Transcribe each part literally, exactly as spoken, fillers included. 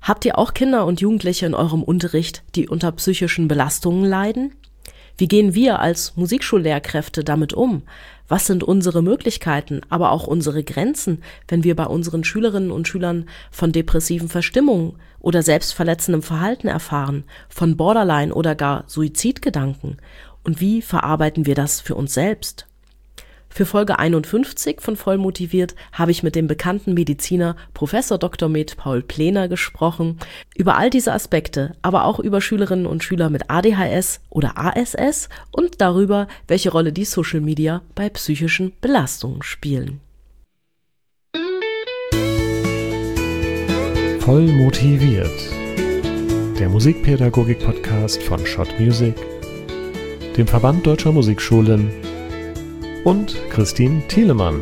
Habt ihr auch Kinder und Jugendliche in eurem Unterricht, die unter psychischen Belastungen leiden? Wie gehen wir als Musikschullehrkräfte damit um? Was sind unsere Möglichkeiten, aber auch unsere Grenzen, wenn wir bei unseren Schülerinnen und Schülern von depressiven Verstimmungen oder selbstverletzendem Verhalten erfahren, von Borderline oder gar Suizidgedanken? Und wie verarbeiten wir das für uns selbst? Für Folge einundfünfzig von Vollmotiviert habe ich mit dem bekannten Mediziner Professor Doktor med. Paul Plener gesprochen, über all diese Aspekte, aber auch über Schülerinnen und Schüler mit A D H S oder A S S und darüber, welche Rolle die Social Media bei psychischen Belastungen spielen. Vollmotiviert. Der Musikpädagogik-Podcast von Schott Music, dem Verband Deutscher Musikschulen und Christine Thielemann.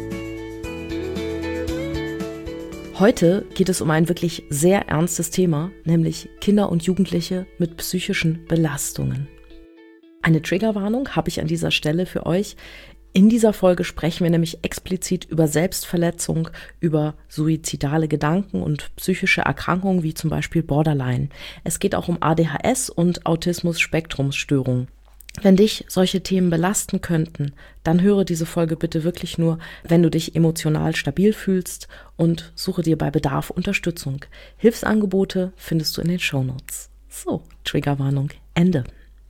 Heute geht es um ein wirklich sehr ernstes Thema, nämlich Kinder und Jugendliche mit psychischen Belastungen. Eine Triggerwarnung habe ich an dieser Stelle für euch. In dieser Folge sprechen wir nämlich explizit über Selbstverletzung, über suizidale Gedanken und psychische Erkrankungen wie zum Beispiel Borderline. Es geht auch um A D H S und Autismus-Spektrumsstörungen. Wenn dich solche Themen belasten könnten, dann höre diese Folge bitte wirklich nur, wenn du dich emotional stabil fühlst, und suche dir bei Bedarf Unterstützung. Hilfsangebote findest du in den Shownotes. So, Triggerwarnung, Ende.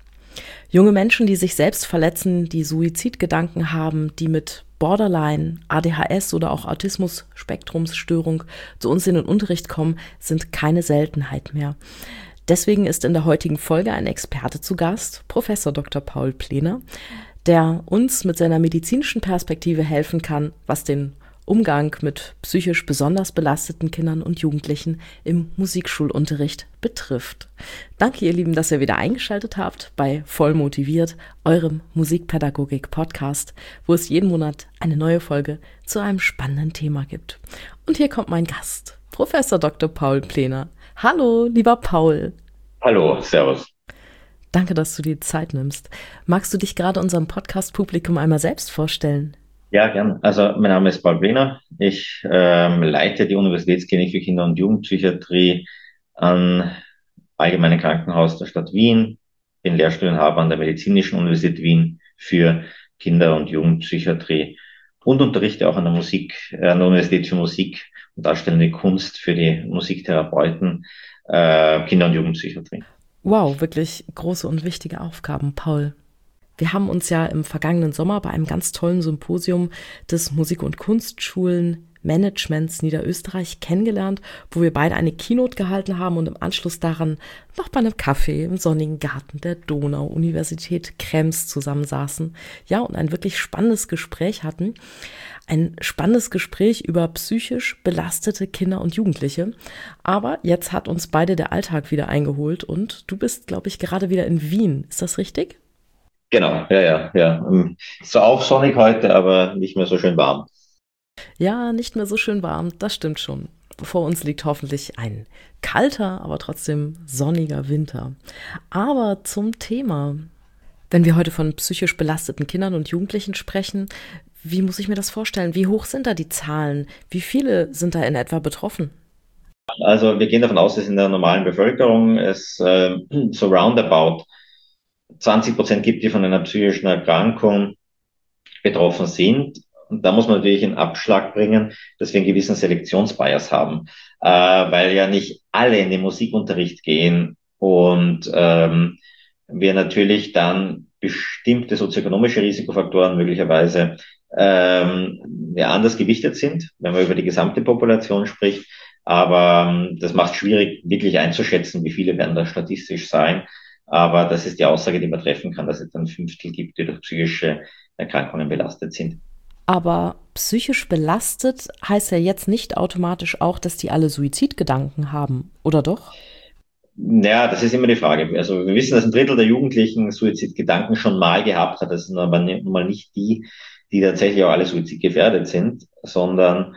Junge Menschen, die sich selbst verletzen, die Suizidgedanken haben, die mit Borderline, A D H S oder auch Autismus-Spektrumsstörung zu uns in den Unterricht kommen, sind keine Seltenheit mehr. Deswegen ist in der heutigen Folge ein Experte zu Gast, Professor Doktor Paul Plener, der uns mit seiner medizinischen Perspektive helfen kann, was den Umgang mit psychisch besonders belasteten Kindern und Jugendlichen im Musikschulunterricht betrifft. Danke, ihr Lieben, dass ihr wieder eingeschaltet habt bei Vollmotiviert, eurem Musikpädagogik-Podcast, wo es jeden Monat eine neue Folge zu einem spannenden Thema gibt. Und hier kommt mein Gast, Professor Doktor Paul Plener. Hallo, lieber Paul. Hallo, servus. Danke, dass du dir die Zeit nimmst. Magst du dich gerade unserem Podcast-Publikum einmal selbst vorstellen? Ja, gern. Also mein Name ist Paul Plener. Ich ähm, leite die Universitätsklinik für Kinder- und Jugendpsychiatrie am Allgemeinen Krankenhaus der Stadt Wien, bin Lehrstuhlinhaber an der Medizinischen Universität Wien für Kinder- und Jugendpsychiatrie und unterrichte auch an der Musik, äh, an der Universität für Musik und Darstellende Kunst für die Musiktherapeuten, äh, Kinder- und Jugendpsychiatrie. Wow, wirklich große und wichtige Aufgaben, Paul. Wir haben uns ja im vergangenen Sommer bei einem ganz tollen Symposium des Musik- und Kunstschulen Managements Niederösterreich kennengelernt, wo wir beide eine Keynote gehalten haben und im Anschluss daran noch bei einem Kaffee im sonnigen Garten der Donau-Universität Krems zusammensaßen. Ja, und ein wirklich spannendes Gespräch hatten. Ein spannendes Gespräch über psychisch belastete Kinder und Jugendliche. Aber jetzt hat uns beide der Alltag wieder eingeholt und du bist, glaube ich, gerade wieder in Wien. Ist das richtig? Genau, ja, ja, ja. So auch sonnig heute, aber nicht mehr so schön warm. Ja, nicht mehr so schön warm, das stimmt schon. Vor uns liegt hoffentlich ein kalter, aber trotzdem sonniger Winter. Aber zum Thema. Wenn wir heute von psychisch belasteten Kindern und Jugendlichen sprechen, wie muss ich mir das vorstellen? Wie hoch sind da die Zahlen? Wie viele sind da in etwa betroffen? Also wir gehen davon aus, dass in der normalen Bevölkerung es äh, so roundabout zwanzig Prozent gibt, die von einer psychischen Erkrankung betroffen sind. Und da muss man natürlich in Abschlag bringen, dass wir einen gewissen Selektionsbias haben, äh, weil ja nicht alle in den Musikunterricht gehen und ähm, wir natürlich dann bestimmte sozioökonomische Risikofaktoren möglicherweise ähm, ja, anders gewichtet sind, wenn man über die gesamte Population spricht. Aber ähm, das macht es schwierig, wirklich einzuschätzen, wie viele werden da statistisch sein. Aber das ist die Aussage, die man treffen kann, dass es dann ein Fünftel gibt, die durch psychische Erkrankungen belastet sind. Aber psychisch belastet heißt ja jetzt nicht automatisch auch, dass die alle Suizidgedanken haben, oder doch? Ja, das ist immer die Frage. Also wir wissen, dass ein Drittel der Jugendlichen Suizidgedanken schon mal gehabt hat. Das sind aber nun mal nicht die, die tatsächlich auch alle suizidgefährdet sind, sondern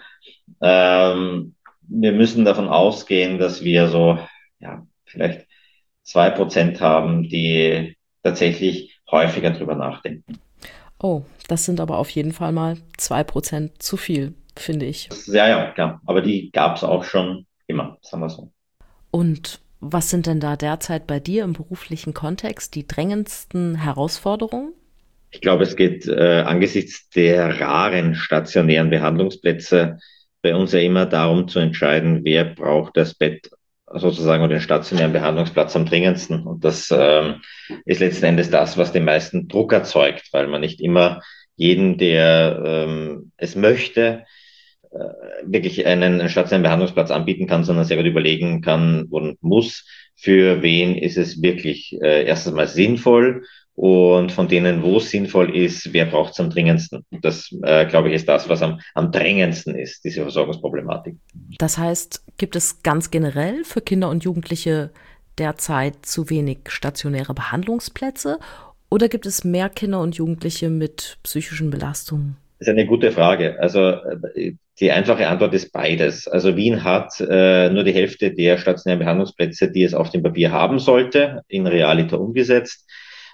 ähm, wir müssen davon ausgehen, dass wir so, ja, vielleicht zwei Prozent haben, die tatsächlich häufiger drüber nachdenken. Oh, das sind aber auf jeden Fall mal zwei Prozent zu viel, finde ich. Ja, ja, klar. Aber die gab es auch schon immer, sagen wir so. Und was sind denn da derzeit bei dir im beruflichen Kontext die drängendsten Herausforderungen? Ich glaube, es geht äh, angesichts der raren stationären Behandlungsplätze bei uns ja immer darum zu entscheiden, wer braucht das Bett sozusagen oder den stationären Behandlungsplatz am dringendsten. Und das ähm, ist letzten Endes das, was den meisten Druck erzeugt, weil man nicht immer jeden, der ähm, es möchte, äh, wirklich einen stationären Behandlungsplatz anbieten kann, sondern sehr gut überlegen kann und muss, für wen ist es wirklich äh, erstens mal sinnvoll und von denen, wo es sinnvoll ist, wer braucht es am dringendsten. Und das, äh, glaube ich, ist das, was am, am drängendsten ist, diese Versorgungsproblematik. Das heißt, gibt es ganz generell für Kinder und Jugendliche derzeit zu wenig stationäre Behandlungsplätze oder gibt es mehr Kinder und Jugendliche mit psychischen Belastungen? Das ist eine gute Frage. Also die einfache Antwort ist beides. Also Wien hat äh, nur die Hälfte der stationären Behandlungsplätze, die es auf dem Papier haben sollte, in Realita umgesetzt.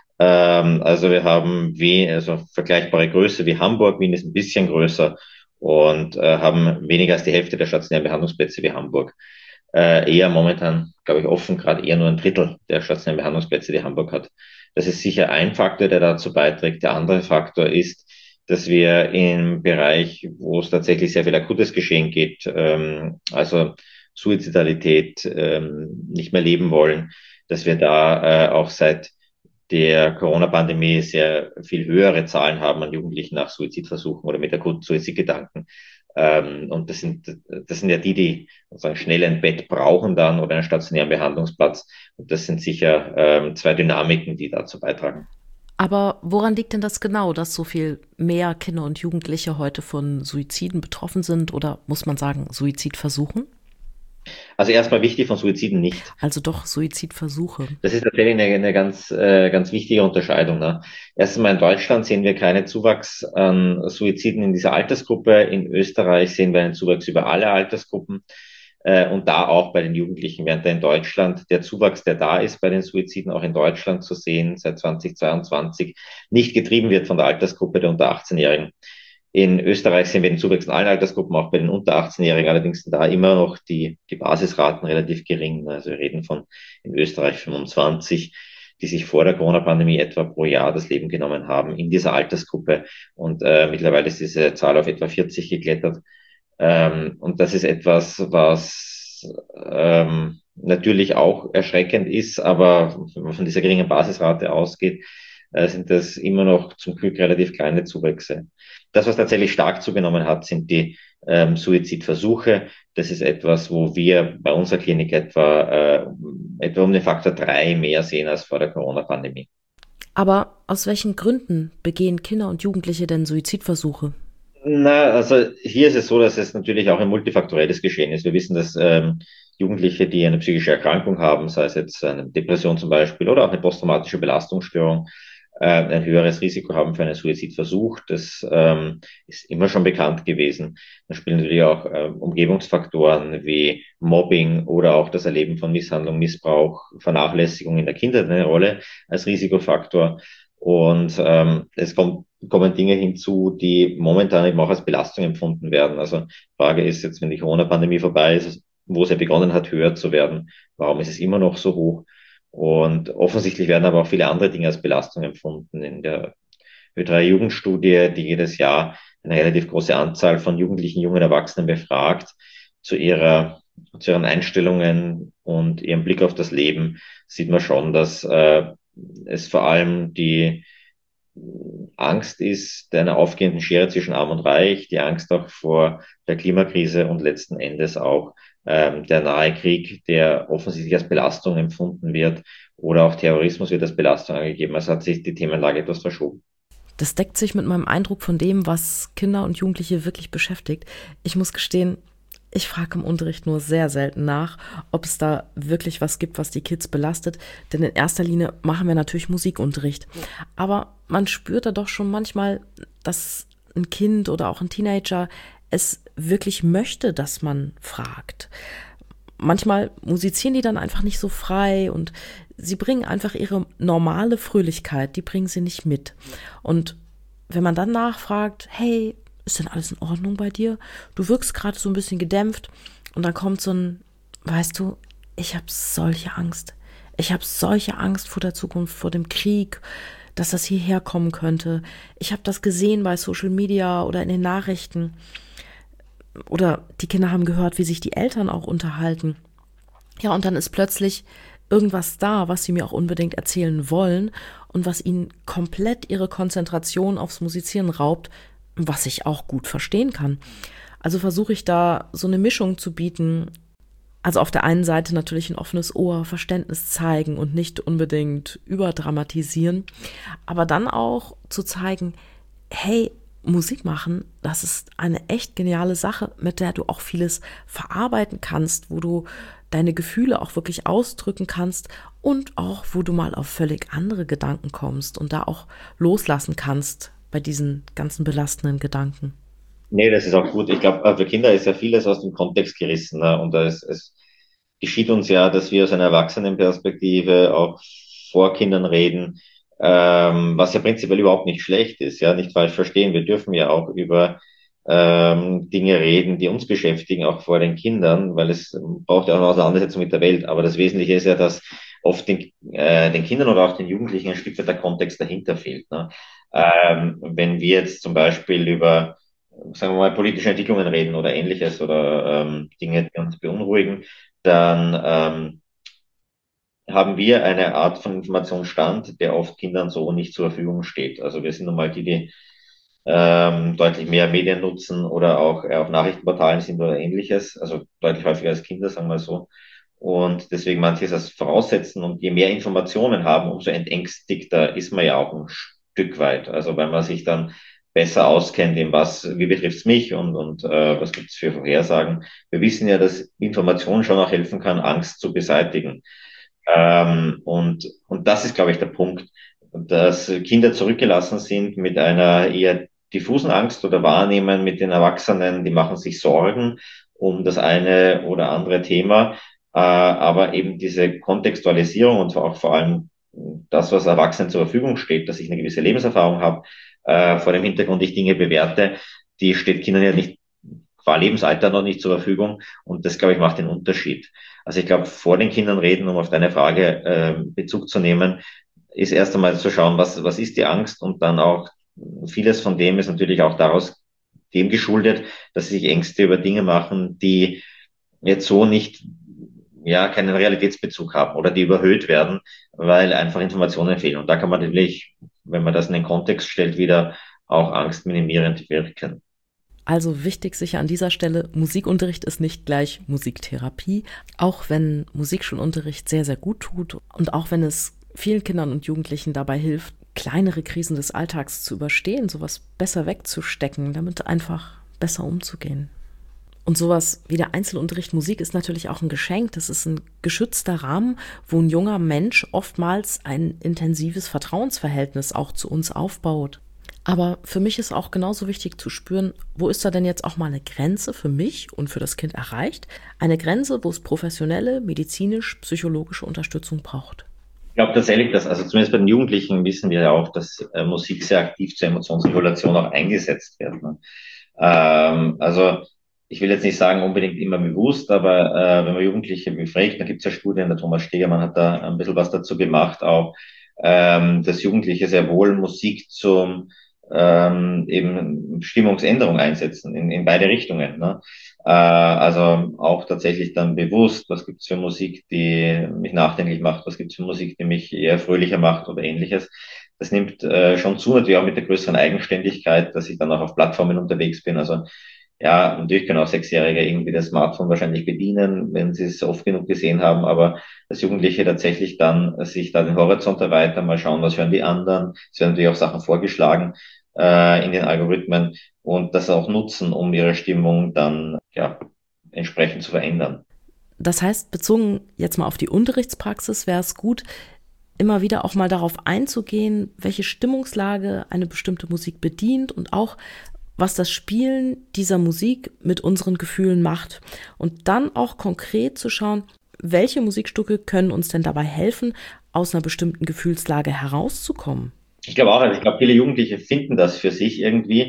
Ähm, also wir haben wie, also vergleichbare Größe wie Hamburg. Wien ist ein bisschen größer und äh, haben weniger als die Hälfte der stationären Behandlungsplätze wie Hamburg. Äh, eher momentan, glaube ich, offen gerade eher nur ein Drittel der stationären Behandlungsplätze, die Hamburg hat. Das ist sicher ein Faktor, der dazu beiträgt. Der andere Faktor ist, dass wir im Bereich, wo es tatsächlich sehr viel akutes Geschehen geht, ähm, also Suizidalität, ähm, nicht mehr leben wollen, dass wir da äh, auch seit der Corona-Pandemie sehr viel höhere Zahlen haben an Jugendlichen nach Suizidversuchen oder mit akuten Suizidgedanken. Ähm, und das sind, das sind ja die, die sozusagen schnell ein Bett brauchen dann oder einen stationären Behandlungsplatz. Und das sind sicher ähm, zwei Dynamiken, die dazu beitragen. Aber woran liegt denn das genau, dass so viel mehr Kinder und Jugendliche heute von Suiziden betroffen sind oder muss man sagen Suizidversuchen? Also erstmal wichtig von Suiziden nicht. Also doch Suizidversuche. Das ist tatsächlich eine, eine ganz, äh, ganz wichtige Unterscheidung. Ne? Erst einmal in Deutschland sehen wir keinen Zuwachs an Suiziden in dieser Altersgruppe. In Österreich sehen wir einen Zuwachs über alle Altersgruppen äh, und da auch bei den Jugendlichen, während da in Deutschland der Zuwachs, der da ist bei den Suiziden, auch in Deutschland zu sehen, seit zweitausendzweiundzwanzig, nicht getrieben wird von der Altersgruppe der unter achtzehn-Jährigen. In Österreich sehen wir den Zuwachs in allen Altersgruppen, auch bei den unter achtzehn-Jährigen. Allerdings sind da immer noch die, die Basisraten relativ gering. Also wir reden von in Österreich fünfundzwanzig, die sich vor der Corona-Pandemie etwa pro Jahr das Leben genommen haben in dieser Altersgruppe. Und äh, mittlerweile ist diese Zahl auf etwa vierzig geklettert. Ähm, und das ist etwas, was ähm, natürlich auch erschreckend ist, aber wenn man von dieser geringen Basisrate ausgeht, äh, sind das immer noch zum Glück relativ kleine Zuwächse. Das, was tatsächlich stark zugenommen hat, sind die ähm, Suizidversuche. Das ist etwas, wo wir bei unserer Klinik etwa, äh, etwa um den Faktor drei mehr sehen als vor der Corona-Pandemie. Aber aus welchen Gründen begehen Kinder und Jugendliche denn Suizidversuche? Na, also hier ist es so, dass es natürlich auch ein multifaktorielles Geschehen ist. Wir wissen, dass ähm, Jugendliche, die eine psychische Erkrankung haben, sei es jetzt eine Depression zum Beispiel oder auch eine posttraumatische Belastungsstörung, äh, ein höheres Risiko haben für einen Suizidversuch. Das ähm, ist immer schon bekannt gewesen. Da spielen natürlich auch äh, Umgebungsfaktoren wie Mobbing oder auch das Erleben von Misshandlung, Missbrauch, Vernachlässigung in der Kindheit eine Rolle als Risikofaktor. Und ähm, es kommt, kommen Dinge hinzu, die momentan eben auch als Belastung empfunden werden. Also Frage ist jetzt, wenn die Corona-Pandemie vorbei ist, wo es ja begonnen hat, höher zu werden, warum ist es immer noch so hoch? Und offensichtlich werden aber auch viele andere Dinge als Belastung empfunden. In der Ö drei Jugendstudie, die jedes Jahr eine relativ große Anzahl von Jugendlichen, jungen Erwachsenen befragt zu ihrer, zu ihren Einstellungen und ihrem Blick auf das Leben, sieht man schon, dass äh, es vor allem die Angst ist einer aufgehenden Schere zwischen Arm und Reich, die Angst auch vor der Klimakrise und letzten Endes auch ähm, der nahe Krieg, der offensichtlich als Belastung empfunden wird, oder auch Terrorismus wird als Belastung angegeben. Also hat sich die Themenlage etwas verschoben. Das deckt sich mit meinem Eindruck von dem, was Kinder und Jugendliche wirklich beschäftigt. Ich muss gestehen, ich frage im Unterricht nur sehr selten nach, ob es da wirklich was gibt, was die Kids belastet. Denn in erster Linie machen wir natürlich Musikunterricht. Aber man spürt da doch schon manchmal, dass ein Kind oder auch ein Teenager es wirklich möchte, dass man fragt. Manchmal musizieren die dann einfach nicht so frei und sie bringen einfach ihre normale Fröhlichkeit, die bringen sie nicht mit. Und wenn man dann nachfragt, hey, ist denn alles in Ordnung bei dir? Du wirkst gerade so ein bisschen gedämpft und dann kommt so ein, weißt du, ich habe solche Angst. Ich habe solche Angst vor der Zukunft, vor dem Krieg, dass das hierher kommen könnte. Ich habe das gesehen bei Social Media oder in den Nachrichten. Oder die Kinder haben gehört, wie sich die Eltern auch unterhalten. Ja, und dann ist plötzlich irgendwas da, was sie mir auch unbedingt erzählen wollen und was ihnen komplett ihre Konzentration aufs Musizieren raubt, was ich auch gut verstehen kann. Also versuche ich da so eine Mischung zu bieten. Also auf der einen Seite natürlich ein offenes Ohr, Verständnis zeigen und nicht unbedingt überdramatisieren, aber dann auch zu zeigen, hey, Musik machen, das ist eine echt geniale Sache, mit der du auch vieles verarbeiten kannst, wo du deine Gefühle auch wirklich ausdrücken kannst und auch, wo du mal auf völlig andere Gedanken kommst und da auch loslassen kannst bei diesen ganzen belastenden Gedanken. Nee, das ist auch gut. Ich glaube, für Kinder ist ja vieles aus dem Kontext gerissen. Ne? Und es, es geschieht uns ja, dass wir aus einer Erwachsenenperspektive auch vor Kindern reden, ähm, was ja prinzipiell überhaupt nicht schlecht ist. Ja, nicht falsch verstehen. Wir dürfen ja auch über ähm, Dinge reden, die uns beschäftigen, auch vor den Kindern, weil es braucht ja auch eine Auseinandersetzung mit der Welt. Aber das Wesentliche ist ja, dass oft den, äh, den Kindern oder auch den Jugendlichen ein Stück weit der Kontext dahinter fehlt. Ne? Ähm, wenn wir jetzt zum Beispiel über sagen wir mal, politische Entwicklungen reden oder ähnliches oder ähm, Dinge, die uns beunruhigen, dann ähm, haben wir eine Art von Informationsstand, der oft Kindern so nicht zur Verfügung steht. Also wir sind nun mal die, die ähm, deutlich mehr Medien nutzen oder auch äh, auf Nachrichtenportalen sind oder ähnliches, also deutlich häufiger als Kinder, sagen wir so. Und deswegen manches als voraussetzen und je mehr Informationen haben, umso entängstigter ist man ja auch ein Stück weit. Also weil man sich dann besser auskennt, in was, wie betrifft's mich und, und äh, was gibt's für Vorhersagen. Wir wissen ja, dass Information schon auch helfen kann, Angst zu beseitigen. Ähm, und, und das ist, glaube ich, der Punkt, dass Kinder zurückgelassen sind mit einer eher diffusen Angst oder Wahrnehmen mit den Erwachsenen, die machen sich Sorgen um das eine oder andere Thema, äh, aber eben diese Kontextualisierung und auch vor allem das, was Erwachsenen zur Verfügung steht, dass ich eine gewisse Lebenserfahrung habe, äh, vor dem Hintergrund ich Dinge bewerte, die steht Kindern ja nicht qua Lebensalter noch nicht zur Verfügung und das, glaube ich, macht den Unterschied. Also ich glaube, vor den Kindern reden, um auf deine Frage äh, Bezug zu nehmen, ist erst einmal zu schauen, was, was ist die Angst und dann auch vieles von dem ist natürlich auch daraus dem geschuldet, dass sie sich Ängste über Dinge machen, die jetzt so nicht, ja, keinen Realitätsbezug haben oder die überhöht werden, weil einfach Informationen fehlen. Und da kann man natürlich, wenn man das in den Kontext stellt, wieder auch angstminimierend wirken. Also wichtig sicher an dieser Stelle, Musikunterricht ist nicht gleich Musiktherapie, auch wenn Musikschulunterricht sehr, sehr gut tut und auch wenn es vielen Kindern und Jugendlichen dabei hilft, kleinere Krisen des Alltags zu überstehen, sowas besser wegzustecken, damit einfach besser umzugehen. Und sowas wie der Einzelunterricht Musik ist natürlich auch ein Geschenk. Das ist ein geschützter Rahmen, wo ein junger Mensch oftmals ein intensives Vertrauensverhältnis auch zu uns aufbaut. Aber für mich ist auch genauso wichtig zu spüren, wo ist da denn jetzt auch mal eine Grenze für mich und für das Kind erreicht? Eine Grenze, wo es professionelle, medizinisch-psychologische Unterstützung braucht. Ich glaube tatsächlich, dass, also zumindest bei den Jugendlichen wissen wir ja auch, dass äh, Musik sehr aktiv zur Emotionsregulation auch eingesetzt wird. Ne? Ähm, also ich will jetzt nicht sagen unbedingt immer bewusst, aber äh, wenn man Jugendliche befragt, da gibt es ja Studien, der Thomas Stegermann hat da ein bisschen was dazu gemacht, auch ähm, dass Jugendliche sehr wohl Musik zum ähm, eben Stimmungsänderung einsetzen, in, in beide Richtungen. Ne? Äh, also auch tatsächlich dann bewusst, was gibt's für Musik, die mich nachdenklich macht, was gibt's für Musik, die mich eher fröhlicher macht oder ähnliches. Das nimmt äh, schon zu, natürlich auch mit der größeren Eigenständigkeit, dass ich dann auch auf Plattformen unterwegs bin. Also ja, natürlich können auch Sechsjährige irgendwie das Smartphone wahrscheinlich bedienen, wenn sie es oft genug gesehen haben, aber dass Jugendliche tatsächlich dann sich da den Horizont erweitern, mal schauen, was hören die anderen. Es werden natürlich auch Sachen vorgeschlagen äh, in den Algorithmen und das auch nutzen, um ihre Stimmung dann ja entsprechend zu verändern. Das heißt, bezogen jetzt mal auf die Unterrichtspraxis, wäre es gut, immer wieder auch mal darauf einzugehen, welche Stimmungslage eine bestimmte Musik bedient und auch was das Spielen dieser Musik mit unseren Gefühlen macht. Und dann auch konkret zu schauen, welche Musikstücke können uns denn dabei helfen, aus einer bestimmten Gefühlslage herauszukommen. Ich glaube auch, also ich glaube, viele Jugendliche finden das für sich irgendwie,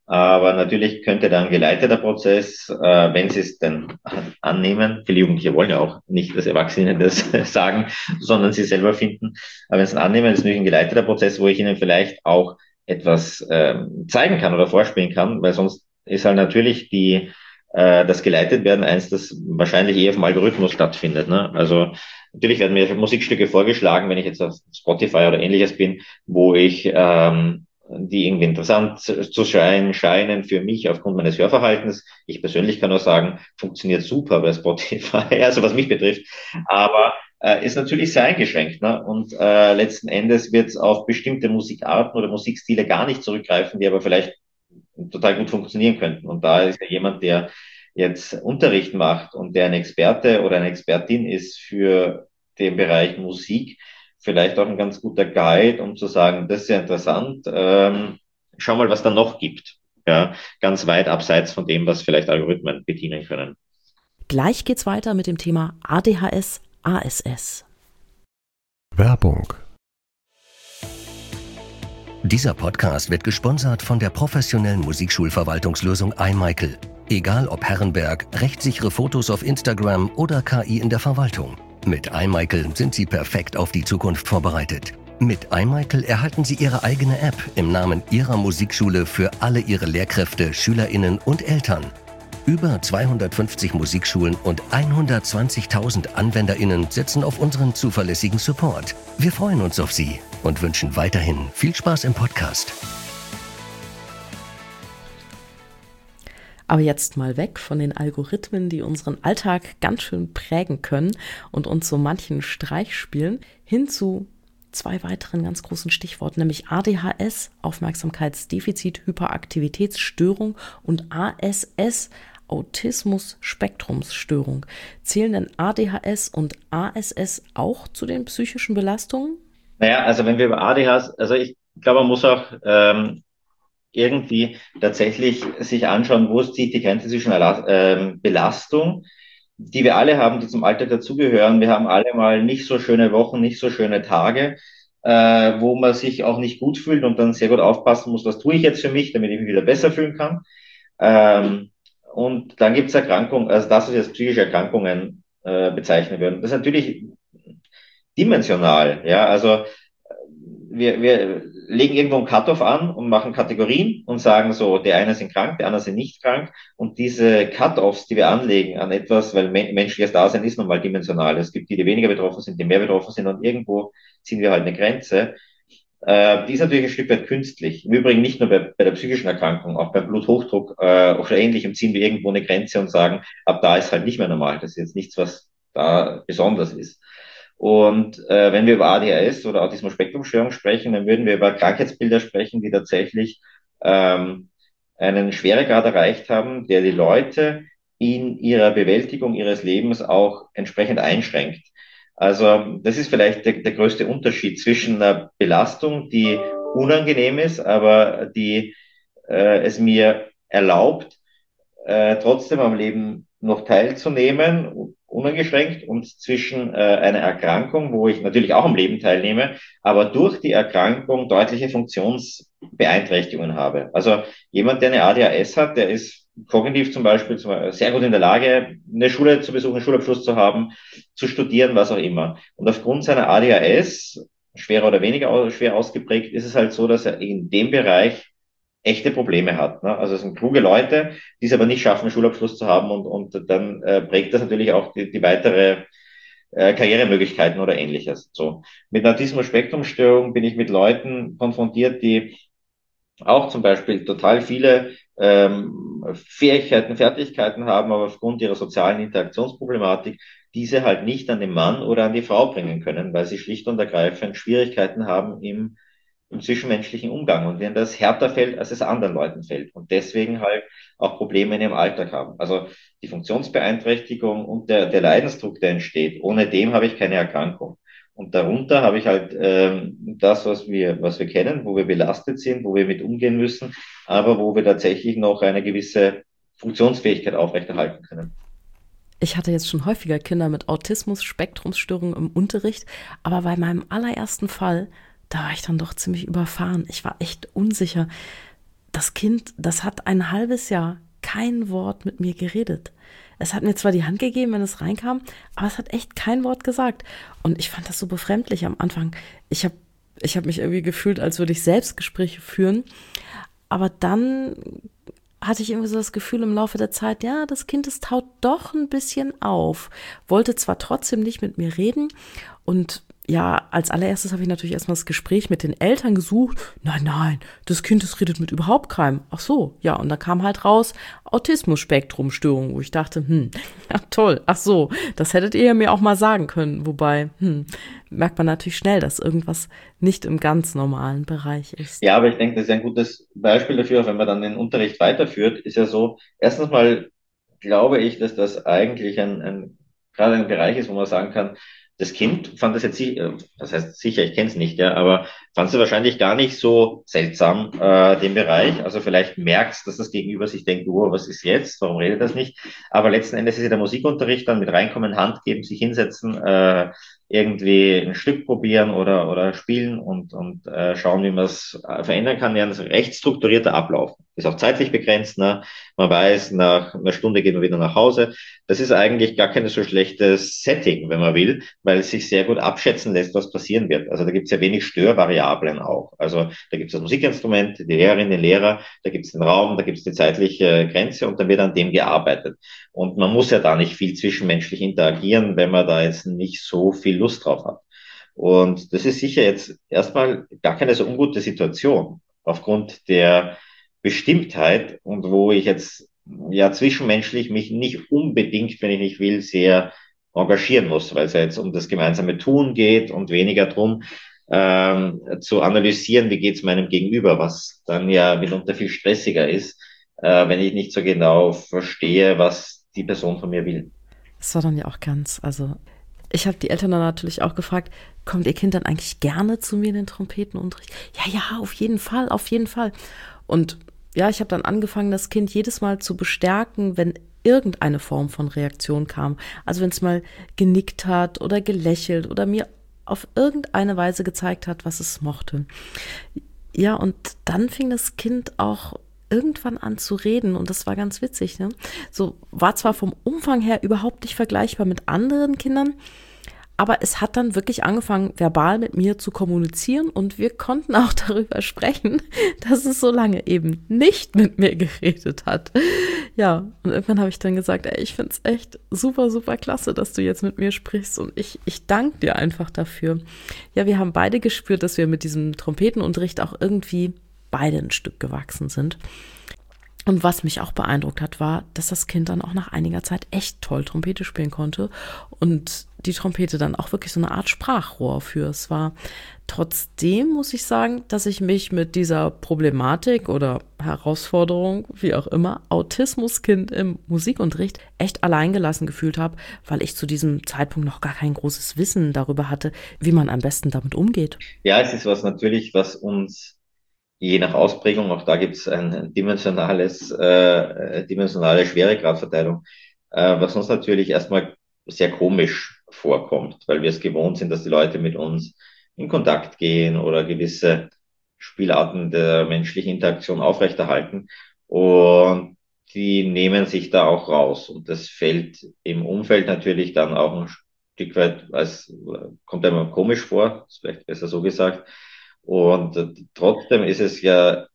Aber natürlich könnte dann geleiteter Prozess, äh, wenn sie es denn annehmen, viele Jugendliche wollen ja auch nicht, dass Erwachsene das sagen, sondern sie selber finden. Aber wenn sie es annehmen, ist natürlich ein geleiteter Prozess, wo ich ihnen vielleicht auch etwas ähm, zeigen kann oder vorspielen kann, weil sonst ist halt natürlich die äh, das geleitet werden eins, das wahrscheinlich eher vom Algorithmus stattfindet. Ne? Also natürlich werden mir Musikstücke vorgeschlagen, wenn ich jetzt auf Spotify oder ähnliches bin, wo ich ähm, die irgendwie interessant zu scheinen, scheinen für mich aufgrund meines Hörverhaltens. Ich persönlich kann nur sagen, funktioniert super bei Spotify, also was mich betrifft. Aber äh, ist natürlich sehr eingeschränkt. Ne? Und äh, letzten Endes wird es auf bestimmte Musikarten oder Musikstile gar nicht zurückgreifen, die aber vielleicht total gut funktionieren könnten. Und da ist ja jemand, der jetzt Unterricht macht und der ein Experte oder eine Expertin ist für den Bereich Musik, vielleicht auch ein ganz guter Guide, um zu sagen, das ist ja interessant, ähm, schau mal, was da noch gibt. Ja, ganz weit abseits von dem, was vielleicht Algorithmen bedienen können. Gleich geht's weiter mit dem Thema A D H S, A S S. Werbung. Dieser Podcast wird gesponsert von der professionellen Musikschulverwaltungslösung iMichael. Egal ob Herrenberg, rechtssichere Fotos auf Instagram oder K I in der Verwaltung. Mit iMichael sind Sie perfekt auf die Zukunft vorbereitet. Mit iMichael erhalten Sie Ihre eigene App im Namen Ihrer Musikschule für alle Ihre Lehrkräfte, SchülerInnen und Eltern. Über zweihundertfünfzig Musikschulen und hundertzwanzigtausend AnwenderInnen setzen auf unseren zuverlässigen Support. Wir freuen uns auf Sie und wünschen weiterhin viel Spaß im Podcast. Aber jetzt mal weg von den Algorithmen, die unseren Alltag ganz schön prägen können und uns so manchen Streich spielen, hin zu zwei weiteren ganz großen Stichworten, nämlich A D H S, Aufmerksamkeitsdefizit, Hyperaktivitätsstörung, und A S S, Autismus-Spektrumsstörung. Zählen denn A D H S und A S S auch zu den psychischen Belastungen? Naja, also wenn wir über A D H S, also ich glaube, man muss auch ähm, irgendwie tatsächlich sich anschauen, wo zieht die Grenze zwischen ähm, Belastung, die wir alle haben, die zum Alltag dazugehören. Wir haben alle mal nicht so schöne Wochen, nicht so schöne Tage, äh, wo man sich auch nicht gut fühlt und dann sehr gut aufpassen muss, was tue ich jetzt für mich, damit ich mich wieder besser fühlen kann. Ähm, und dann gibt es Erkrankungen, also das, was wir als psychische Erkrankungen äh, bezeichnen würden. Das ist natürlich dimensional, ja, also wir, wir legen irgendwo einen Cut-off an und machen Kategorien und sagen so, der eine sind krank, der andere sind nicht krank. Und diese Cut-offs, die wir anlegen an etwas, weil men- menschliches Dasein ist nun mal dimensional. Es gibt die, die weniger betroffen sind, die mehr betroffen sind, und irgendwo ziehen wir halt eine Grenze. Äh, die ist natürlich ein Stück weit künstlich. Im Übrigen nicht nur bei, bei der psychischen Erkrankung, auch beim Bluthochdruck äh, oder ähnlichem ziehen wir irgendwo eine Grenze und sagen, ab da ist halt nicht mehr normal. Das ist jetzt nichts, was da besonders ist. Und äh, wenn wir über A D H S oder Autismus-Spektrum-Störung sprechen, dann würden wir über Krankheitsbilder sprechen, die tatsächlich ähm, einen Schweregrad erreicht haben, der die Leute in ihrer Bewältigung ihres Lebens auch entsprechend einschränkt. Also das ist vielleicht der, der größte Unterschied zwischen einer Belastung, die unangenehm ist, aber die äh, es mir erlaubt, äh, trotzdem am Leben noch teilzunehmen, uneingeschränkt, und zwischen äh, einer Erkrankung, wo ich natürlich auch am Leben teilnehme, aber durch die Erkrankung deutliche Funktionsbeeinträchtigungen habe. Also jemand, der eine A D H S hat, der ist kognitiv zum Beispiel sehr gut in der Lage, eine Schule zu besuchen, einen Schulabschluss zu haben, zu studieren, was auch immer. Und aufgrund seiner A D H S, schwerer oder weniger schwer ausgeprägt, ist es halt so, dass er in dem Bereich echte Probleme hat. Ne? Also es sind kluge Leute, die es aber nicht schaffen, einen Schulabschluss zu haben, und, und dann äh, prägt das natürlich auch die, die weitere äh, Karrieremöglichkeiten oder ähnliches. So. Mit Autismus-Spektrum-Störung bin ich mit Leuten konfrontiert, die auch zum Beispiel total viele ähm, Fähigkeiten, Fertigkeiten haben, aber aufgrund ihrer sozialen Interaktionsproblematik diese halt nicht an den Mann oder an die Frau bringen können, weil sie schlicht und ergreifend Schwierigkeiten haben im im zwischenmenschlichen Umgang und denen das härter fällt, als es anderen Leuten fällt und deswegen halt auch Probleme in ihrem Alltag haben. Also die Funktionsbeeinträchtigung und der, der Leidensdruck, der entsteht, ohne dem habe ich keine Erkrankung. Und darunter habe ich halt ähm, das, was wir, was wir kennen, wo wir belastet sind, wo wir mit umgehen müssen, aber wo wir tatsächlich noch eine gewisse Funktionsfähigkeit aufrechterhalten können. Ich hatte jetzt schon häufiger Kinder mit Autismus-Spektrumsstörungen im Unterricht, aber bei meinem allerersten Fall, da war ich dann doch ziemlich überfahren. Ich war echt unsicher. das Kind, das hat ein halbes Jahr kein Wort mit mir geredet. Es hat mir zwar die Hand gegeben, wenn es reinkam, aber es hat echt kein Wort gesagt. Und ich fand das so befremdlich am Anfang. Ich habe ich hab mich irgendwie gefühlt, als würde ich Selbstgespräche führen. Aber dann hatte ich irgendwie so das Gefühl im Laufe der Zeit, ja, das Kind, das taut doch ein bisschen auf. Wollte zwar trotzdem nicht mit mir reden und ja, als allererstes habe ich natürlich erstmal das Gespräch mit den Eltern gesucht. Nein, nein, das Kind, das redet mit überhaupt keinem. Ach so, ja, und dann kam halt raus Autismus-Spektrum-Störung, wo ich dachte, hm, ja toll, ach so, das hättet ihr mir auch mal sagen können. Wobei, hm, merkt man natürlich schnell, dass irgendwas nicht im ganz normalen Bereich ist. Ja, aber ich denke, das ist ein gutes Beispiel dafür, wenn man dann den Unterricht weiterführt, ist ja so, erstens mal glaube ich, dass das eigentlich ein, ein gerade ein Bereich ist, wo man sagen kann, das Kind fand das jetzt, si- äh, das heißt sicher, ich kenne es nicht, ja, aber fand es wahrscheinlich gar nicht so seltsam, äh, den Bereich. Also vielleicht merkst, dass das Gegenüber sich denkt, oh, was ist jetzt? Warum redet das nicht? Aber letzten Endes ist ja der Musikunterricht dann mit reinkommen, Hand geben, sich hinsetzen, äh, irgendwie ein Stück probieren oder oder spielen und und äh, schauen, wie man es äh, verändern kann. Ja, ein recht strukturierter Ablauf. Ist auch zeitlich begrenzt, ne? Man weiß, nach einer Stunde gehen wir wieder nach Hause. Das ist eigentlich gar kein so schlechtes Setting, wenn man will, weil es sich sehr gut abschätzen lässt, was passieren wird. Also da gibt es ja wenig Störvariablen auch. Also da gibt es das Musikinstrument, die Lehrerin, den Lehrer, da gibt es den Raum, da gibt es die zeitliche Grenze und dann wird an dem gearbeitet. Und man muss ja da nicht viel zwischenmenschlich interagieren, wenn man da jetzt nicht so viel Lust drauf hat. Und das ist sicher jetzt erstmal gar keine so ungute Situation aufgrund der Bestimmtheit und wo ich jetzt ja zwischenmenschlich mich nicht unbedingt, wenn ich nicht will, sehr engagieren muss, weil es ja jetzt um das gemeinsame Tun geht und weniger drum, ähm, zu analysieren, wie geht's meinem Gegenüber, was dann ja mitunter viel stressiger ist, äh, wenn ich nicht so genau verstehe, was die Person von mir will. Das war dann ja auch ganz, also ich habe die Eltern dann natürlich auch gefragt, kommt ihr Kind dann eigentlich gerne zu mir in den Trompetenunterricht? Ja, ja, auf jeden Fall, auf jeden Fall. Und ja, ich habe dann angefangen, das Kind jedes Mal zu bestärken, wenn irgendeine Form von Reaktion kam. Also wenn es mal genickt hat oder gelächelt oder mir auf irgendeine Weise gezeigt hat, was es mochte. Ja, und dann fing das Kind auch irgendwann an zu reden und das war ganz witzig, ne? So war zwar vom Umfang her überhaupt nicht vergleichbar mit anderen Kindern, aber es hat dann wirklich angefangen, verbal mit mir zu kommunizieren und wir konnten auch darüber sprechen, dass es so lange eben nicht mit mir geredet hat. Ja, und irgendwann habe ich dann gesagt, ey, ich finde es echt super, super klasse, dass du jetzt mit mir sprichst und ich, ich danke dir einfach dafür. Ja, wir haben beide gespürt, dass wir mit diesem Trompetenunterricht auch irgendwie beide ein Stück gewachsen sind. Und was mich auch beeindruckt hat, war, dass das Kind dann auch nach einiger Zeit echt toll Trompete spielen konnte und die Trompete dann auch wirklich so eine Art Sprachrohr für es war. Trotzdem muss ich sagen, dass ich mich mit dieser Problematik oder Herausforderung, wie auch immer, Autismuskind im Musikunterricht echt alleingelassen gefühlt habe, weil ich zu diesem Zeitpunkt noch gar kein großes Wissen darüber hatte, wie man am besten damit umgeht. Ja, es ist was natürlich, was uns je nach Ausprägung, auch da gibt es ein dimensionales, äh, dimensionale Schweregradverteilung, äh, was uns natürlich erstmal sehr komisch vorkommt, weil wir es gewohnt sind, dass die Leute mit uns in Kontakt gehen oder gewisse Spielarten der menschlichen Interaktion aufrechterhalten. Und die nehmen sich da auch raus. Und das fällt im Umfeld natürlich dann auch ein Stück weit, als kommt einem komisch vor, ist vielleicht besser so gesagt. Und äh, trotzdem ist es ja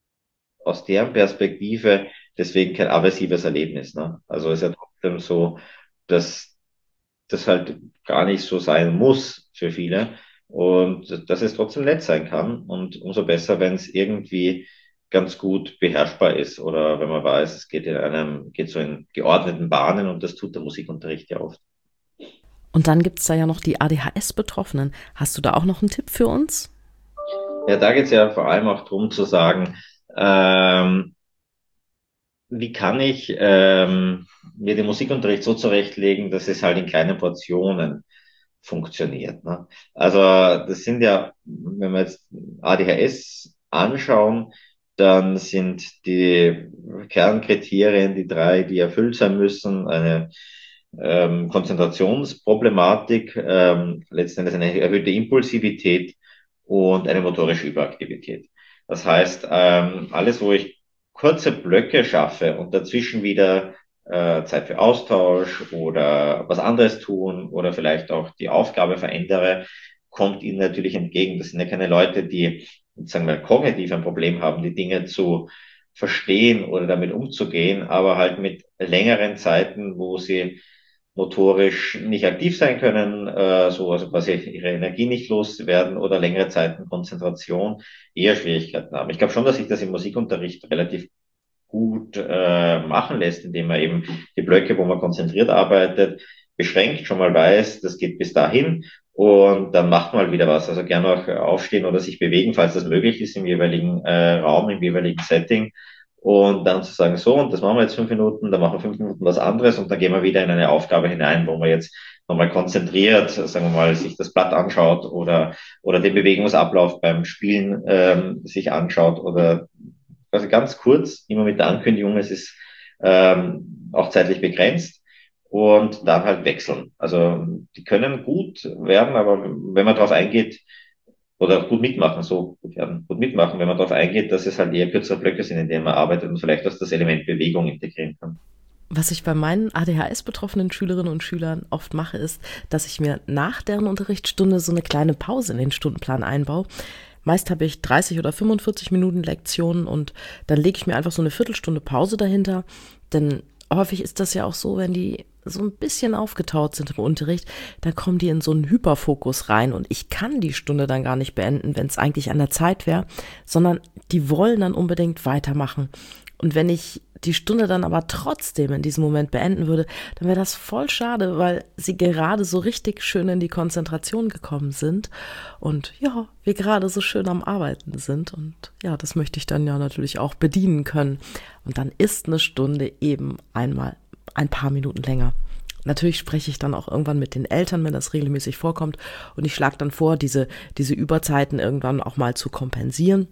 aus deren Perspektive deswegen kein aversives Erlebnis. Ne? Also es ist ja trotzdem so, dass das halt gar nicht so sein muss für viele und dass es trotzdem nett sein kann und umso besser, wenn es irgendwie ganz gut beherrschbar ist oder wenn man weiß, es geht in einem, geht so in geordneten Bahnen und das tut der Musikunterricht ja oft. Und dann gibt's da ja noch die A D H S-Betroffenen. Hast du da auch noch einen Tipp für uns? Ja, da geht es ja vor allem auch drum zu sagen, ähm, wie kann ich ähm, mir den Musikunterricht so zurechtlegen, dass es halt in kleinen Portionen funktioniert. Ne? Also das sind ja, wenn wir jetzt A D H S anschauen, dann sind die Kernkriterien die drei, die erfüllt sein müssen, eine ähm, Konzentrationsproblematik, ähm, letzten Endes eine erhöhte Impulsivität und eine motorische Überaktivität. Das heißt, ähm, alles, wo ich kurze Blöcke schaffe und dazwischen wieder äh, Zeit für Austausch oder was anderes tun oder vielleicht auch die Aufgabe verändere, kommt ihnen natürlich entgegen. Das sind ja keine Leute, die, sagen wir, kognitiv ein Problem haben, die Dinge zu verstehen oder damit umzugehen, aber halt mit längeren Zeiten, wo sie motorisch nicht aktiv sein können, äh, so also quasi ihre Energie nicht loswerden oder längere Zeiten Konzentration eher Schwierigkeiten haben. Ich glaube schon, dass sich das im Musikunterricht relativ gut äh, machen lässt, indem man eben die Blöcke, wo man konzentriert arbeitet, beschränkt, schon mal weiß, das geht bis dahin und dann macht man wieder was. Also gerne auch aufstehen oder sich bewegen, falls das möglich ist im jeweiligen äh, Raum, im jeweiligen Setting. Und dann zu sagen, so, und das machen wir jetzt fünf Minuten, dann machen wir fünf Minuten was anderes und dann gehen wir wieder in eine Aufgabe hinein, wo man jetzt nochmal konzentriert, sagen wir mal, sich das Blatt anschaut oder, oder den Bewegungsablauf beim Spielen ähm, sich anschaut oder also ganz kurz, immer mit der Ankündigung, es ist ähm, auch zeitlich begrenzt und dann halt wechseln. Also die können gut werden, aber wenn man darauf eingeht, oder gut mitmachen, so gut werden, gut mitmachen, wenn man darauf eingeht, dass es halt eher kürzere Blöcke sind, in denen man arbeitet und vielleicht auch das Element Bewegung integrieren kann. Was ich bei meinen A D H S-betroffenen Schülerinnen und Schülern oft mache, ist, dass ich mir nach deren Unterrichtsstunde so eine kleine Pause in den Stundenplan einbaue. Meist habe ich dreißig oder fünfundvierzig Minuten Lektionen und dann lege ich mir einfach so eine Viertelstunde Pause dahinter, denn häufig ist das ja auch so, wenn die so ein bisschen aufgetaut sind im Unterricht, dann kommen die in so einen Hyperfokus rein und ich kann die Stunde dann gar nicht beenden, wenn es eigentlich an der Zeit wäre, sondern die wollen dann unbedingt weitermachen. Und wenn ich die Stunde dann aber trotzdem in diesem Moment beenden würde, dann wäre das voll schade, weil sie gerade so richtig schön in die Konzentration gekommen sind und ja, wir gerade so schön am Arbeiten sind und ja, das möchte ich dann ja natürlich auch bedienen können. Und dann ist eine Stunde eben einmal ein paar Minuten länger. Natürlich spreche ich dann auch irgendwann mit den Eltern, wenn das regelmäßig vorkommt und ich schlage dann vor, diese, diese Überzeiten irgendwann auch mal zu kompensieren.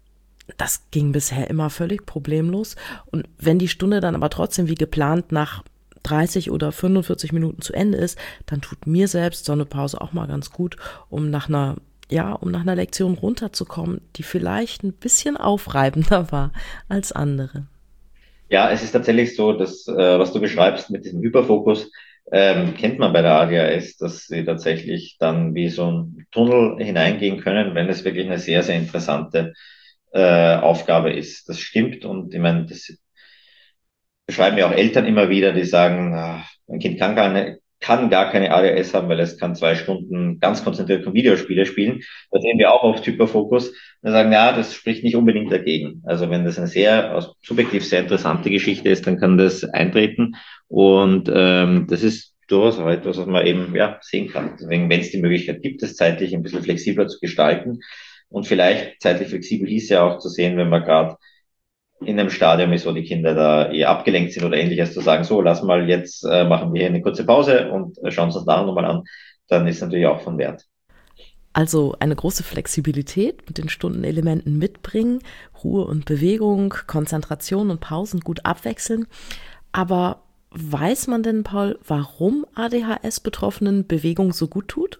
Das ging bisher immer völlig problemlos und wenn die Stunde dann aber trotzdem wie geplant nach dreißig oder fünfundvierzig Minuten zu Ende ist, dann tut mir selbst so eine Pause auch mal ganz gut, um nach einer, ja, um nach einer Lektion runterzukommen, die vielleicht ein bisschen aufreibender war als andere. Ja, es ist tatsächlich so, dass, äh, was du beschreibst mit diesem Hyperfokus, ähm, kennt man bei der A D H S, dass sie tatsächlich dann wie so ein Tunnel hineingehen können, wenn es wirklich eine sehr, sehr interessante äh, Aufgabe ist. Das stimmt und ich meine, das beschreiben ja auch Eltern immer wieder, die sagen, ah, mein Kind kann gar, nicht, kann gar keine A D H S haben, weil es kann zwei Stunden ganz konzentriert Videospiele spielen. Da sehen wir auch oft Hyperfokus. Wir sagen, ja, das spricht nicht unbedingt dagegen. Also wenn das eine sehr, aus subjektiv sehr interessante Geschichte ist, dann kann das eintreten. Und ähm, das ist durchaus auch etwas, was man eben ja sehen kann. Deswegen, wenn es die Möglichkeit gibt, das zeitlich ein bisschen flexibler zu gestalten und vielleicht zeitlich flexibel hieß ja auch zu sehen, wenn man gerade in einem Stadium ist, wo die Kinder da eher abgelenkt sind oder ähnliches, zu sagen, so, lass mal, jetzt äh, machen wir hier eine kurze Pause und äh, schauen uns das nachher nochmal an, dann ist natürlich auch von Wert. Also eine große Flexibilität mit den Stundenelementen mitbringen, Ruhe und Bewegung, Konzentration und Pausen gut abwechseln. Aber weiß man denn, Paul, warum A D H S-Betroffenen Bewegung so gut tut?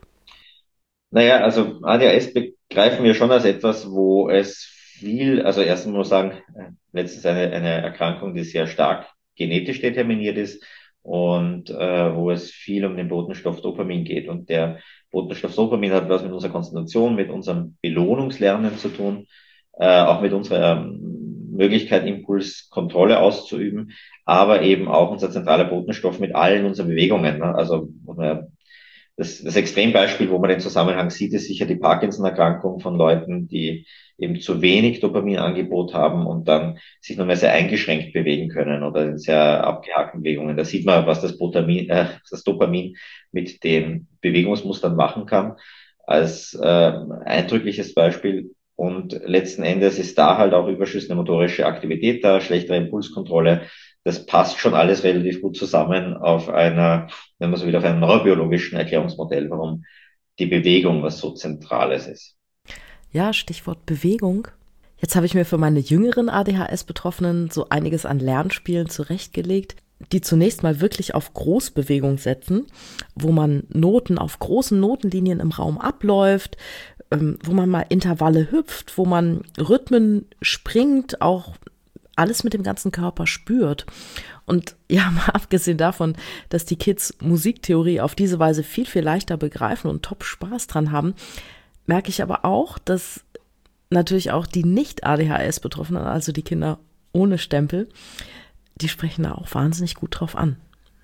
Naja, also A D H S begreifen wir schon als etwas, wo es viel, also erstens muss man sagen, letztens eine, eine Erkrankung, die sehr stark genetisch determiniert ist und äh, wo es viel um den Botenstoff Dopamin geht. Und der Botenstoff Dopamin hat was mit unserer Konzentration, mit unserem Belohnungslernen zu tun, äh, auch mit unserer ähm, Möglichkeit, Impulskontrolle auszuüben, aber eben auch unser zentraler Botenstoff mit allen unseren Bewegungen. Ne? Also äh, das, das Extrembeispiel, wo man den Zusammenhang sieht, ist sicher die Parkinson-Erkrankung von Leuten, die eben zu wenig Dopaminangebot haben und dann sich nur mehr sehr eingeschränkt bewegen können oder in sehr abgehackten Bewegungen. Da sieht man, was das, Dopamin, äh, das Dopamin mit den Bewegungsmustern machen kann, als äh, eindrückliches Beispiel. Und letzten Endes ist da halt auch überschüssige motorische Aktivität da, schlechtere Impulskontrolle. Das passt schon alles relativ gut zusammen auf einer, wenn man so will, auf einem neurobiologischen Erklärungsmodell, warum die Bewegung was so Zentrales ist. Ja, Stichwort Bewegung. Jetzt habe ich mir für meine jüngeren A D H S-Betroffenen so einiges an Lernspielen zurechtgelegt, die zunächst mal wirklich auf Großbewegung setzen, wo man Noten auf großen Notenlinien im Raum abläuft, ähm, wo man mal Intervalle hüpft, wo man Rhythmen springt, auch alles mit dem ganzen Körper spürt. Und ja, mal abgesehen davon, dass die Kids Musiktheorie auf diese Weise viel, viel leichter begreifen und top Spaß dran haben, merke ich aber auch, dass natürlich auch die Nicht-A D H S-Betroffenen, also die Kinder ohne Stempel, die sprechen da auch wahnsinnig gut drauf an.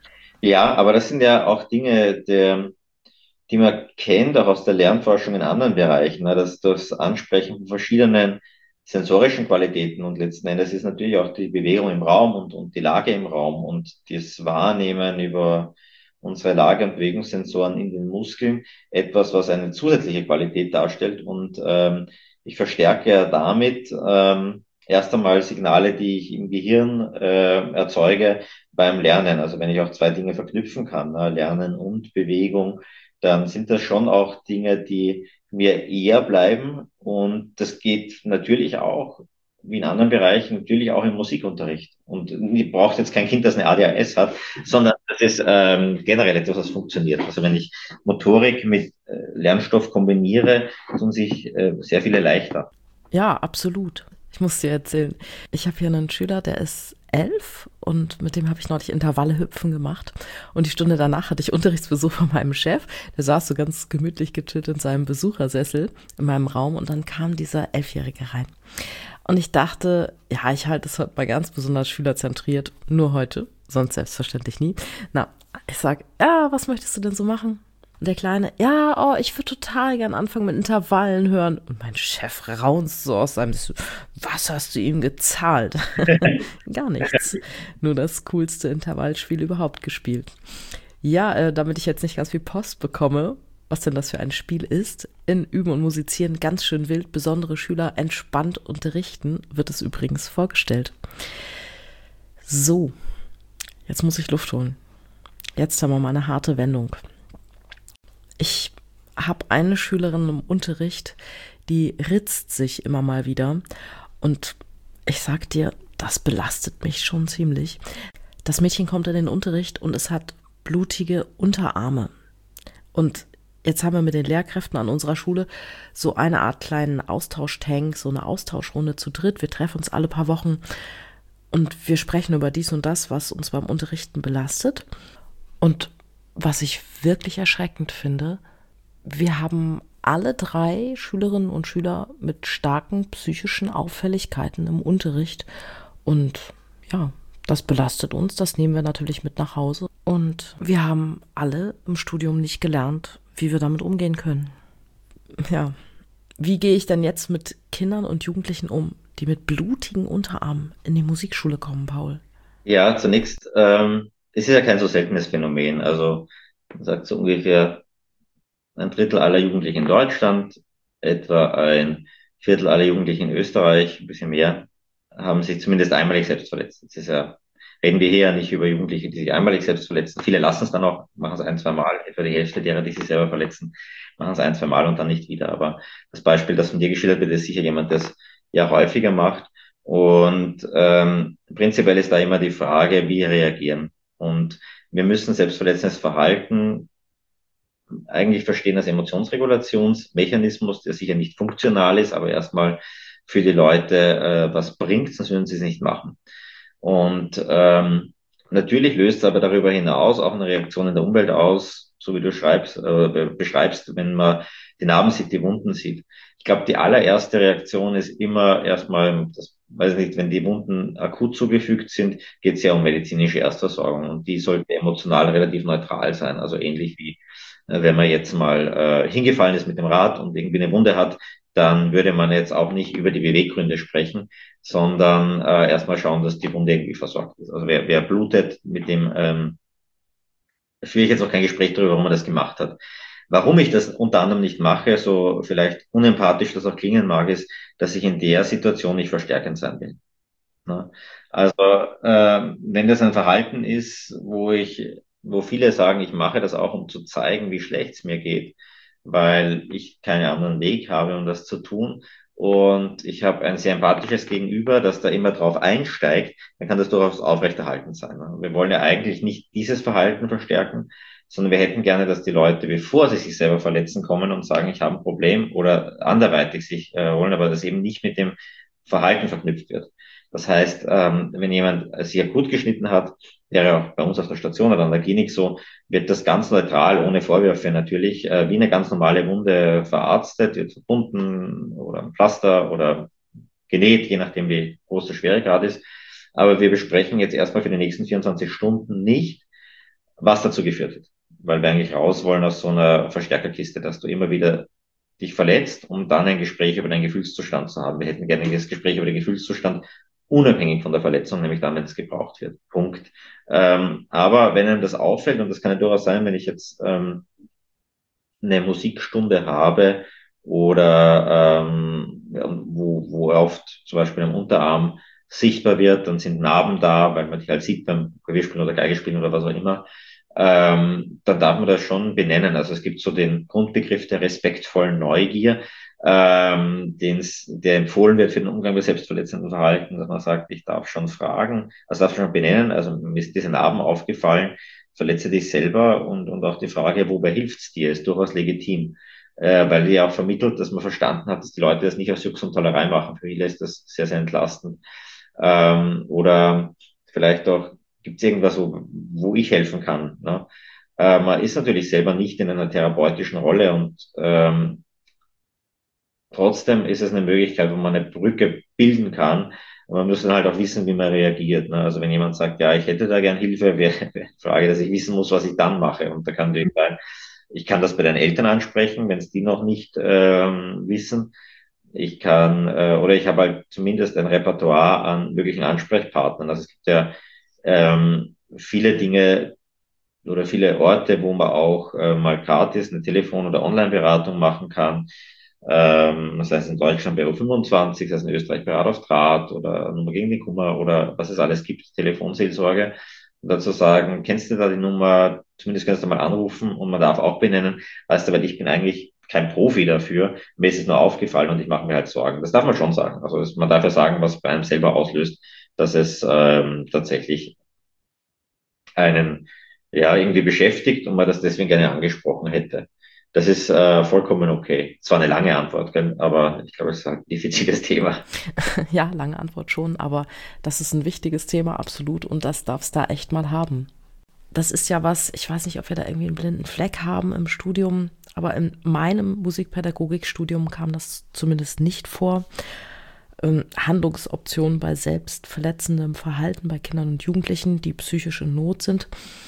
Ja, aber das sind ja auch Dinge, der, die man kennt, auch aus der Lernforschung in anderen Bereichen, ne? Das, das Ansprechen von verschiedenen sensorischen Qualitäten und letzten Endes ist natürlich auch die Bewegung im Raum und, und die Lage im Raum und das Wahrnehmen über unsere Lage- und Bewegungssensoren in den Muskeln etwas, was eine zusätzliche Qualität darstellt und ähm, ich verstärke ja damit ähm, erst einmal Signale, die ich im Gehirn äh, erzeuge beim Lernen. Also wenn ich auch zwei Dinge verknüpfen kann, ne, Lernen und Bewegung, dann sind das schon auch Dinge, die mir eher bleiben. Und das geht natürlich auch, wie in anderen Bereichen, natürlich auch im Musikunterricht. Und ihr braucht jetzt kein Kind, das eine A D H S hat, sondern das ist ähm, generell etwas, was funktioniert. Also wenn ich Motorik mit äh, Lernstoff kombiniere, tun sich äh, sehr viele leichter. Ja, absolut. Ich muss dir erzählen, ich habe hier einen Schüler, der ist elf und mit dem habe ich neulich Intervalle hüpfen gemacht und die Stunde danach hatte ich Unterrichtsbesuch von meinem Chef, der saß so ganz gemütlich gechillt in seinem Besuchersessel in meinem Raum und dann kam dieser Elfjährige rein und ich dachte, ja, ich halte es heute mal ganz besonders schülerzentriert, nur heute, sonst selbstverständlich nie. Na, ich sag, ja, was möchtest du denn so machen? Und der Kleine, ja, oh, ich würde total gern anfangen mit Intervallen hören. Und mein Chef raunzt so aus seinem, was hast du ihm gezahlt? Gar nichts. Nur das coolste Intervallspiel überhaupt gespielt. Ja, äh, damit ich jetzt nicht ganz viel Post bekomme, was denn das für ein Spiel ist, in Üben und Musizieren ganz schön wild, besondere Schüler entspannt unterrichten, wird es übrigens vorgestellt. So, jetzt muss ich Luft holen. Jetzt haben wir mal eine harte Wendung. Ich habe eine Schülerin im Unterricht, die ritzt sich immer mal wieder und ich sag dir, das belastet mich schon ziemlich. Das Mädchen kommt in den Unterricht und es hat blutige Unterarme. Und jetzt haben wir mit den Lehrkräften an unserer Schule so eine Art kleinen Austauschtank, so eine Austauschrunde zu dritt. Wir treffen uns alle paar Wochen und wir sprechen über dies und das, was uns beim Unterrichten belastet. Und was ich wirklich erschreckend finde, wir haben alle drei Schülerinnen und Schüler mit starken psychischen Auffälligkeiten im Unterricht und ja, das belastet uns, das nehmen wir natürlich mit nach Hause und wir haben alle im Studium nicht gelernt, wie wir damit umgehen können. Ja, wie gehe ich denn jetzt mit Kindern und Jugendlichen um, die mit blutigen Unterarmen in die Musikschule kommen, Paul? Ja, zunächst, ähm, es ist ja kein so seltenes Phänomen. Also man sagt so ungefähr ein Drittel aller Jugendlichen in Deutschland, etwa ein Viertel aller Jugendlichen in Österreich, ein bisschen mehr, haben sich zumindest einmalig selbst verletzt. Das ist ja, reden wir hier ja nicht über Jugendliche, die sich einmalig selbst verletzen. Viele lassen es dann auch, machen es ein, zwei Mal. Etwa die Hälfte derer, die sich selber verletzen, machen es ein, zwei Mal und dann nicht wieder. Aber das Beispiel, das von dir geschildert wird, ist sicher jemand, das ja häufiger macht. Und ähm, prinzipiell ist da immer die Frage, wie reagieren. Und wir müssen selbstverletzendes Verhalten eigentlich verstehen als Emotionsregulationsmechanismus, der sicher nicht funktional ist, aber erstmal für die Leute äh, was bringt, sonst würden sie es nicht machen. Und ähm, natürlich löst es aber darüber hinaus auch eine Reaktion in der Umwelt aus, so wie du schreibst, äh, beschreibst, wenn man die Narben sieht, die Wunden sieht. Ich glaube, die allererste Reaktion ist immer erstmal, das weiß ich nicht, wenn die Wunden akut zugefügt sind, geht es ja um medizinische Erstversorgung und die sollte emotional relativ neutral sein, also ähnlich wie äh, wenn man jetzt mal äh, hingefallen ist mit dem Rad und irgendwie eine Wunde hat, dann würde man jetzt auch nicht über die Beweggründe sprechen, sondern äh, erstmal schauen, dass die Wunde irgendwie versorgt ist. Also wer, wer blutet, mit dem ähm, führe ich jetzt auch kein Gespräch darüber, warum man das gemacht hat. Warum ich das unter anderem nicht mache, so vielleicht unempathisch das auch klingen mag, ist, dass ich in der Situation nicht verstärkend sein will. Ne? Also äh, wenn das ein Verhalten ist, wo ich, wo viele sagen, ich mache das auch, um zu zeigen, wie schlecht es mir geht, weil ich keinen anderen Weg habe, um das zu tun. Und ich habe ein sehr empathisches Gegenüber, das da immer drauf einsteigt, dann kann das durchaus aufrechterhalten sein. Ne? Wir wollen ja eigentlich nicht dieses Verhalten verstärken, sondern wir hätten gerne, dass die Leute, bevor sie sich selber verletzen, kommen und sagen, ich habe ein Problem oder anderweitig sich äh, holen, aber das eben nicht mit dem Verhalten verknüpft wird. Das heißt, ähm, wenn jemand sich akut geschnitten hat, wäre auch bei uns auf der Station oder an der Klinik so, wird das ganz neutral, ohne Vorwürfe natürlich, äh, wie eine ganz normale Wunde verarztet, wird verbunden oder ein Pflaster oder genäht, je nachdem wie groß der Schweregrad ist. Aber wir besprechen jetzt erstmal für die nächsten vierundzwanzig Stunden nicht, was dazu geführt hat. Weil wir eigentlich raus wollen aus so einer Verstärkerkiste, dass du immer wieder dich verletzt, um dann ein Gespräch über deinen Gefühlszustand zu haben. Wir hätten gerne das Gespräch über den Gefühlszustand unabhängig von der Verletzung, nämlich dann, wenn es gebraucht wird. Punkt. Ähm, aber wenn einem das auffällt, und das kann ja durchaus sein, wenn ich jetzt ähm, eine Musikstunde habe oder ähm, wo, wo oft zum Beispiel am Unterarm sichtbar wird, dann sind Narben da, weil man die halt sieht beim Klavierspielen oder Geigespielen oder was auch immer, ähm, dann darf man das schon benennen. Also es gibt so den Grundbegriff der respektvollen Neugier, ähm, den's, der empfohlen wird für den Umgang mit selbstverletzenden Verhalten, dass man sagt, ich darf schon fragen, also darf schon benennen, also mir ist diese Narben aufgefallen, verletze dich selber und, und auch die Frage, wobei hilft's dir, ist durchaus legitim, äh, weil die ja auch vermittelt, dass man verstanden hat, dass die Leute das nicht aus Jux und Tollerei machen. Für viele ist das sehr, sehr entlastend. Ähm, oder vielleicht auch, gibt's irgendwas, wo, wo ich helfen kann. Ne? Äh, man ist natürlich selber nicht in einer therapeutischen Rolle und ähm, trotzdem ist es eine Möglichkeit, wo man eine Brücke bilden kann. Aber man muss dann halt auch wissen, wie man reagiert. Ne? Also wenn jemand sagt, ja, ich hätte da gern Hilfe, wäre die Frage, dass ich wissen muss, was ich dann mache. Und da kann natürlich sein, ich kann das bei den Eltern ansprechen, wenn es die noch nicht ähm, wissen. Ich kann, äh, oder ich habe halt zumindest ein Repertoire an möglichen Ansprechpartnern. Also es gibt ja ähm, viele Dinge oder viele Orte, wo man auch äh, mal gratis eine Telefon- oder Online-Beratung machen kann. Ähm, das heißt in Deutschland bei U fünfundzwanzig, das heißt in Österreich bei Rat auf Draht oder Nummer gegen den Kummer oder was es alles gibt, Telefonseelsorge. Und dazu sagen, kennst du da die Nummer, zumindest kannst du mal anrufen und man darf auch benennen, weißt du, weil ich bin eigentlich kein Profi dafür, mir ist es nur aufgefallen und ich mache mir halt Sorgen. Das darf man schon sagen. Also das, man darf ja sagen, was bei einem selber auslöst, dass es ähm, tatsächlich einen ja irgendwie beschäftigt und man das deswegen gerne angesprochen hätte. Das ist äh, vollkommen okay. Zwar eine lange Antwort, gell? Aber ich glaube, es ist ein diffiziles Thema. Ja, lange Antwort schon, aber das ist ein wichtiges Thema, absolut. Und das darf's da echt mal haben. Das ist ja was, ich weiß nicht, ob wir da irgendwie einen blinden Fleck haben im Studium, aber in meinem Musikpädagogikstudium kam das zumindest nicht vor. Ähm, Handlungsoptionen bei selbstverletzendem Verhalten bei Kindern und Jugendlichen, die psychisch in Not sind.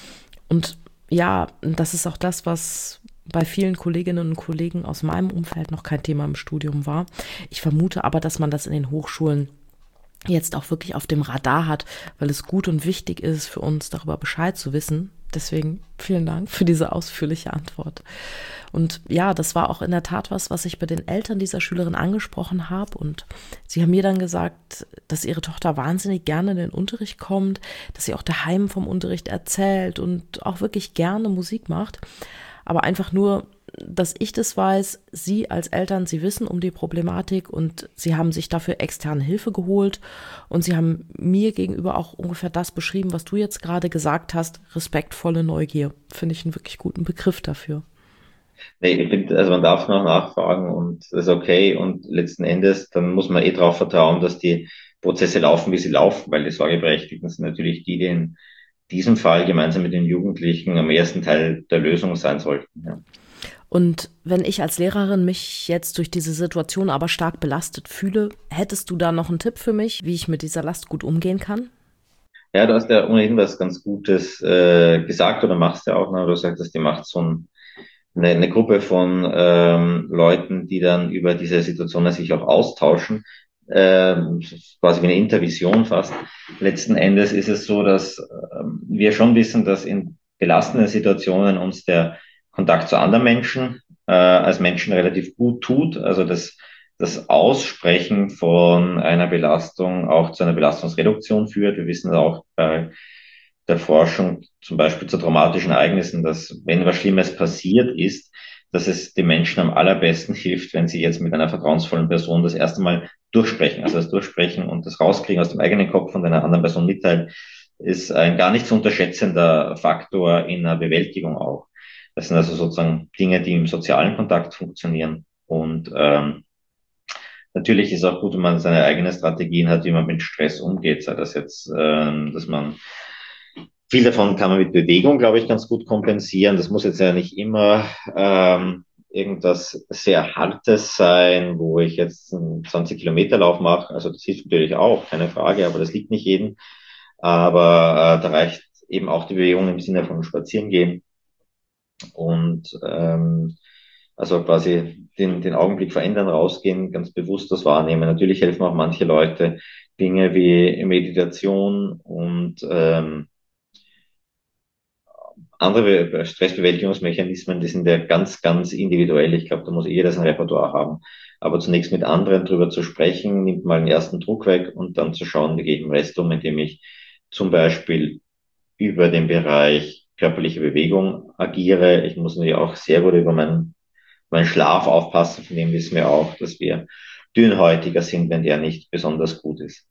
Und ja, das ist auch das, was bei vielen Kolleginnen und Kollegen aus meinem Umfeld noch kein Thema im Studium war. Ich vermute aber, dass man das in den Hochschulen jetzt auch wirklich auf dem Radar hat, weil es gut und wichtig ist für uns, darüber Bescheid zu wissen. Deswegen vielen Dank für diese ausführliche Antwort. Und ja, das war auch in der Tat was, was ich bei den Eltern dieser Schülerin angesprochen habe. Und sie haben mir dann gesagt, dass ihre Tochter wahnsinnig gerne in den Unterricht kommt, dass sie auch daheim vom Unterricht erzählt und auch wirklich gerne Musik macht. Aber einfach nur, dass ich das weiß, sie als Eltern, sie wissen um die Problematik und sie haben sich dafür externe Hilfe geholt und sie haben mir gegenüber auch ungefähr das beschrieben, was du jetzt gerade gesagt hast, respektvolle Neugier. Finde ich einen wirklich guten Begriff dafür. Nee, ich finde, also man darf noch nachfragen und das ist okay und letzten Endes, dann muss man eh darauf vertrauen, dass die Prozesse laufen, wie sie laufen, weil die Sorgeberechtigten sind natürlich die, die in diesem Fall gemeinsam mit den Jugendlichen am ersten Teil der Lösung sein sollten. Ja. Und wenn ich als Lehrerin mich jetzt durch diese Situation aber stark belastet fühle, hättest du da noch einen Tipp für mich, wie ich mit dieser Last gut umgehen kann? Ja, du hast ja ohnehin was ganz Gutes äh, gesagt oder machst ja auch, ne? Du sagst, die macht so ein, eine, eine Gruppe von ähm, Leuten, die dann über diese Situationen sich auch austauschen, ähm, quasi wie eine Intervision fast. Letzten Endes ist es so, dass ähm, wir schon wissen, dass in belastenden Situationen uns der Kontakt zu anderen Menschen äh, als Menschen relativ gut tut. Also das, das Aussprechen von einer Belastung auch zu einer Belastungsreduktion führt. Wir wissen auch bei der Forschung zum Beispiel zu traumatischen Ereignissen, dass wenn was Schlimmes passiert ist, dass es den Menschen am allerbesten hilft, wenn sie jetzt mit einer vertrauensvollen Person das erste Mal durchsprechen. Also das Durchsprechen und das Rauskriegen aus dem eigenen Kopf und einer anderen Person mitteilen, ist ein gar nicht zu unterschätzender Faktor in der Bewältigung auch. Das sind also sozusagen Dinge, die im sozialen Kontakt funktionieren. Und ähm, natürlich ist auch gut, wenn man seine eigenen Strategien hat, wie man mit Stress umgeht. Sei das jetzt, ähm, dass man viel davon kann man mit Bewegung, glaube ich, ganz gut kompensieren. Das muss jetzt ja nicht immer ähm, irgendwas sehr Hartes sein, wo ich jetzt einen zwanzig Kilometer Lauf mache. Also das hilft natürlich auch, keine Frage, aber das liegt nicht jedem. Aber äh, da reicht eben auch die Bewegung im Sinne von Spazieren gehen und ähm, also quasi den, den Augenblick verändern, rausgehen, ganz bewusst das wahrnehmen. Natürlich helfen auch manche Leute Dinge wie Meditation und ähm, andere Be- Stressbewältigungsmechanismen, die sind ja ganz, ganz individuell. Ich glaube, da muss jeder sein Repertoire haben. Aber zunächst mit anderen drüber zu sprechen, nimmt mal den ersten Druck weg und dann zu schauen, wie gehe ich im Rest um, indem ich zum Beispiel über den Bereich körperliche Bewegung agiere. Ich muss natürlich auch sehr gut über meinen, meinen Schlaf aufpassen. Von dem wissen wir auch, dass wir dünnhäutiger sind, wenn der nicht besonders gut ist.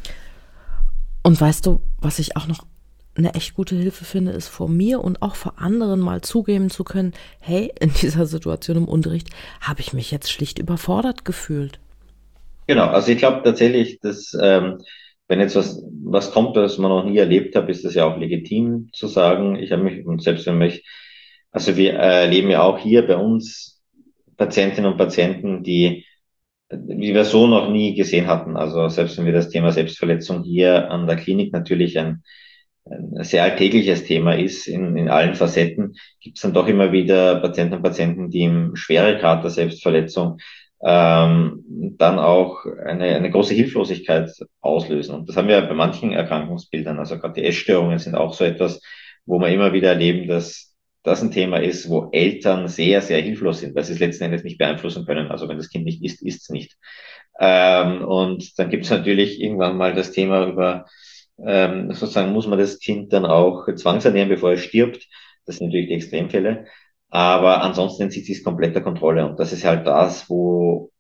Und weißt du, was ich auch noch eine echt gute Hilfe finde, ist vor mir und auch vor anderen mal zugeben zu können, hey, in dieser Situation im Unterricht habe ich mich jetzt schlicht überfordert gefühlt. Genau, also ich glaube tatsächlich, dass ähm, wenn jetzt was, was kommt, was man noch nie erlebt hat, ist das ja auch legitim zu sagen, ich habe mich, und selbst wenn mich, also wir äh, erleben ja auch hier bei uns Patientinnen und Patienten, die, die wir so noch nie gesehen hatten. Also selbst wenn wir das Thema Selbstverletzung hier an der Klinik natürlich ein, ein sehr alltägliches Thema ist, in, in allen Facetten, gibt es dann doch immer wieder Patienten und Patienten, die im Schweregrad der Selbstverletzung ähm, dann auch eine, eine große Hilflosigkeit auslösen. Und das haben wir bei manchen Erkrankungsbildern. Also gerade die Essstörungen sind auch so etwas, wo wir immer wieder erleben, dass das ein Thema ist, wo Eltern sehr, sehr hilflos sind, weil sie es letzten Endes nicht beeinflussen können. Also wenn das Kind nicht isst, isst es nicht. Ähm, und dann gibt es natürlich irgendwann mal das Thema über, ähm, sozusagen muss man das Kind dann auch zwangsernähren, bevor es stirbt. Das sind natürlich die Extremfälle. Aber ansonsten entzieht sich es komplett der Kontrolle. Und das ist halt das, wo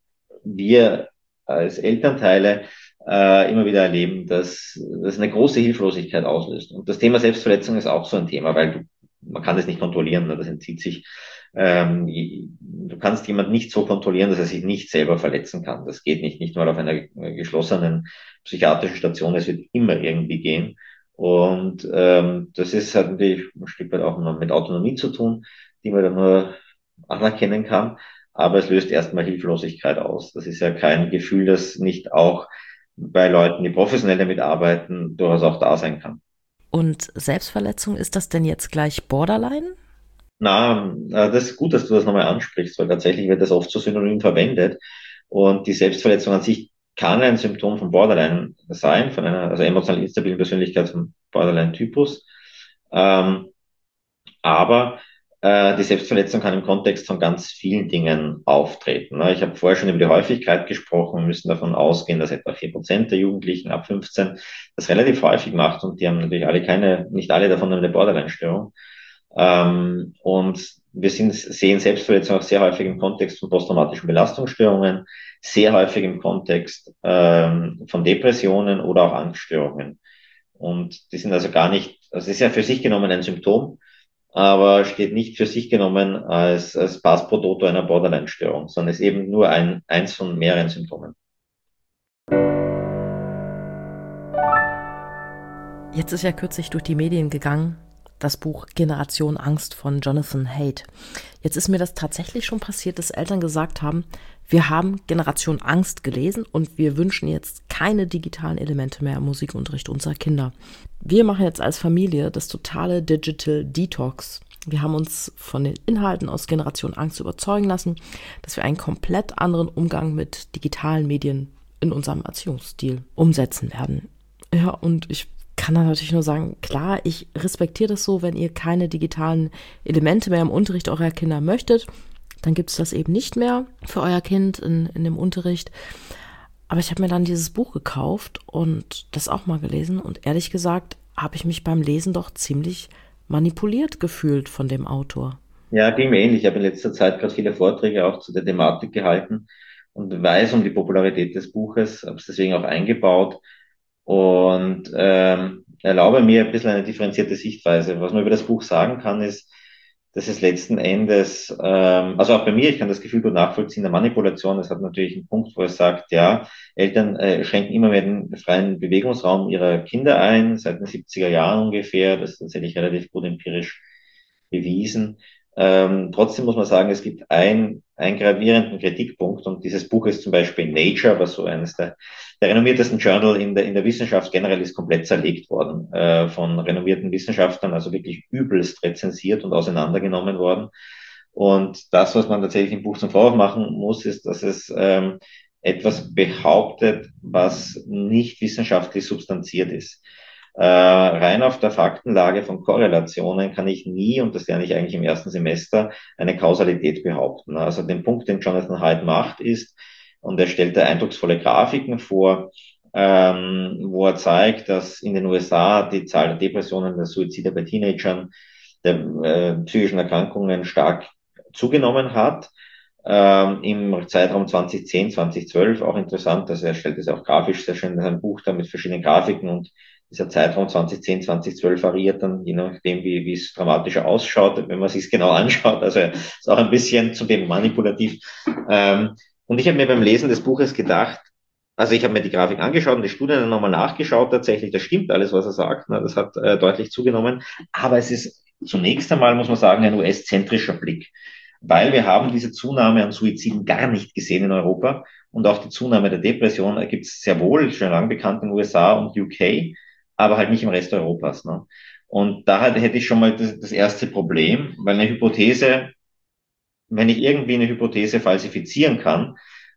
wir als Elternteile äh, immer wieder erleben, dass das eine große Hilflosigkeit auslöst. Und das Thema Selbstverletzung ist auch so ein Thema, weil du, man kann das nicht kontrollieren, ne? Das entzieht sich. Ähm, du kannst jemand nicht so kontrollieren, dass er sich nicht selber verletzen kann. Das geht nicht, nicht mal auf einer geschlossenen psychiatrischen Station. Es wird immer irgendwie gehen. Und ähm, das ist halt natürlich ein Stück weit auch mit Autonomie zu tun, die man dann nur anerkennen kann. Aber es löst erstmal Hilflosigkeit aus. Das ist ja kein Gefühl, das nicht auch bei Leuten, die professionell damit arbeiten, durchaus auch da sein kann. Und Selbstverletzung, ist das denn jetzt gleich Borderline? Na, äh, das ist gut, dass du das nochmal ansprichst, weil tatsächlich wird das oft so synonym verwendet. Und die Selbstverletzung an sich kann ein Symptom von Borderline sein, von einer, also emotional instabilen Persönlichkeit vom Borderline-Typus. Ähm, aber äh, die Selbstverletzung kann im Kontext von ganz vielen Dingen auftreten. Ne? Ich habe vorher schon über die Häufigkeit gesprochen. Wir müssen davon ausgehen, dass etwa vier Prozent der Jugendlichen ab fünfzehn das relativ häufig macht und die haben natürlich alle keine, nicht alle davon eine Borderline-Störung. Ähm, und wir sind, sehen Selbstverletzung auch sehr häufig im Kontext von posttraumatischen Belastungsstörungen, sehr häufig im Kontext ähm, von Depressionen oder auch Angststörungen. Und die sind also gar nicht, also es ist ja für sich genommen ein Symptom, aber steht nicht für sich genommen als, als Pass pro Toto einer Borderline-Störung, sondern ist eben nur ein, eins von mehreren Symptomen. Jetzt ist ja kürzlich durch die Medien gegangen, das Buch Generation Angst von Jonathan Haidt. Jetzt ist mir das tatsächlich schon passiert, dass Eltern gesagt haben, wir haben Generation Angst gelesen und wir wünschen jetzt keine digitalen Elemente mehr im Musikunterricht unserer Kinder. Wir machen jetzt als Familie das totale Digital Detox. Wir haben uns von den Inhalten aus Generation Angst überzeugen lassen, dass wir einen komplett anderen Umgang mit digitalen Medien in unserem Erziehungsstil umsetzen werden. Ja, und ich kann da natürlich nur sagen, klar, ich respektiere das so, wenn ihr keine digitalen Elemente mehr im Unterricht eurer Kinder möchtet, dann gibt es das eben nicht mehr für euer Kind in, in dem Unterricht. Aber ich habe mir dann dieses Buch gekauft und das auch mal gelesen und ehrlich gesagt habe ich mich beim Lesen doch ziemlich manipuliert gefühlt von dem Autor. Ja, ging mir ähnlich. Ich habe in letzter Zeit gerade viele Vorträge auch zu der Thematik gehalten und weiß um die Popularität des Buches, habe es deswegen auch eingebaut und ähm, erlaube mir ein bisschen eine differenzierte Sichtweise. Was man über das Buch sagen kann, ist, das ist letzten Endes, ähm, also auch bei mir, ich kann das Gefühl gut nachvollziehen, der Manipulation, das hat natürlich einen Punkt, wo es sagt, ja, Eltern äh, schränken immer mehr den freien Bewegungsraum ihrer Kinder ein, seit den siebziger Jahren ungefähr, das ist tatsächlich relativ gut empirisch bewiesen. Ähm, trotzdem muss man sagen, es gibt ein, einen gravierenden Kritikpunkt und dieses Buch ist zum Beispiel in Nature, was so eines der, der renommiertesten Journal in der, in der Wissenschaft generell ist, komplett zerlegt worden äh, von renommierten Wissenschaftlern, also wirklich übelst rezensiert und auseinandergenommen worden. Und das, was man tatsächlich im Buch zum Vorwurf machen muss, ist, dass es ähm, etwas behauptet, was nicht wissenschaftlich substanziert ist. Äh, rein auf der Faktenlage von Korrelationen kann ich nie, und das lerne ich eigentlich im ersten Semester, eine Kausalität behaupten. Also den Punkt, den Jonathan Haidt macht, ist, und er stellt da eindrucksvolle Grafiken vor, ähm, wo er zeigt, dass in den U S A die Zahl der Depressionen, der Suizide bei Teenagern, der äh, psychischen Erkrankungen stark zugenommen hat. Ähm, im Zeitraum zwanzig zehn, zwanzig zwölf, auch interessant, also er stellt es auch grafisch sehr schön in seinem Buch da mit verschiedenen Grafiken, und dieser Zeitraum zwanzig zehn, zwanzig zwölf variiert dann, je nachdem, wie, wie es dramatischer ausschaut, wenn man sich es genau anschaut. Also ist auch ein bisschen zum Thema manipulativ. Ähm, und ich habe mir beim Lesen des Buches gedacht, also ich habe mir die Grafik angeschaut und die Studien dann nochmal nachgeschaut. Tatsächlich, das stimmt alles, was er sagt. Ne? Das hat äh, deutlich zugenommen. Aber es ist zunächst einmal, muss man sagen, ein U S-zentrischer Blick, weil wir haben diese Zunahme an Suiziden gar nicht gesehen in Europa, und auch die Zunahme der Depression gibt es sehr wohl, schon lange bekannt in den U S A und U K, aber halt nicht im Rest Europas. Ne? Und da hätte ich schon mal das, das erste Problem, weil eine Hypothese, wenn ich irgendwie eine Hypothese falsifizieren kann,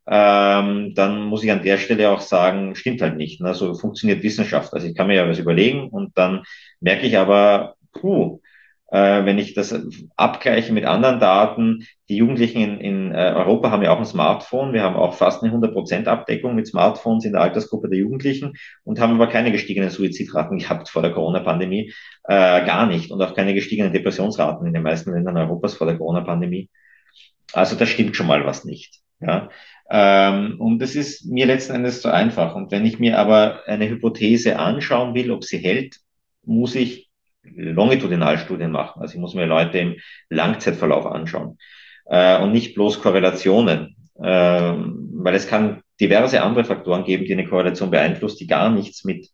ähm, dann muss ich an der Stelle auch sagen, stimmt halt nicht. Ne? So funktioniert Wissenschaft. Also ich kann mir ja was überlegen und dann merke ich aber, puh, äh, wenn ich das abgleiche mit anderen Daten, die Jugendlichen in, in äh, Europa haben ja auch ein Smartphone. Wir haben auch fast eine hundert Prozent Abdeckung mit Smartphones in der Altersgruppe der Jugendlichen und haben aber keine gestiegenen Suizidraten gehabt vor der Corona-Pandemie. Äh, gar nicht. Und auch keine gestiegenen Depressionsraten in den meisten Ländern Europas vor der Corona-Pandemie. Also da stimmt schon mal was nicht. Ja. Ähm, und das ist mir letzten Endes so einfach. Und wenn ich mir aber eine Hypothese anschauen will, ob sie hält, muss ich Longitudinalstudien machen. Also ich muss mir Leute im Langzeitverlauf anschauen äh, und nicht bloß Korrelationen, ähm, weil es kann diverse andere Faktoren geben, die eine Korrelation beeinflusst, die gar nichts mit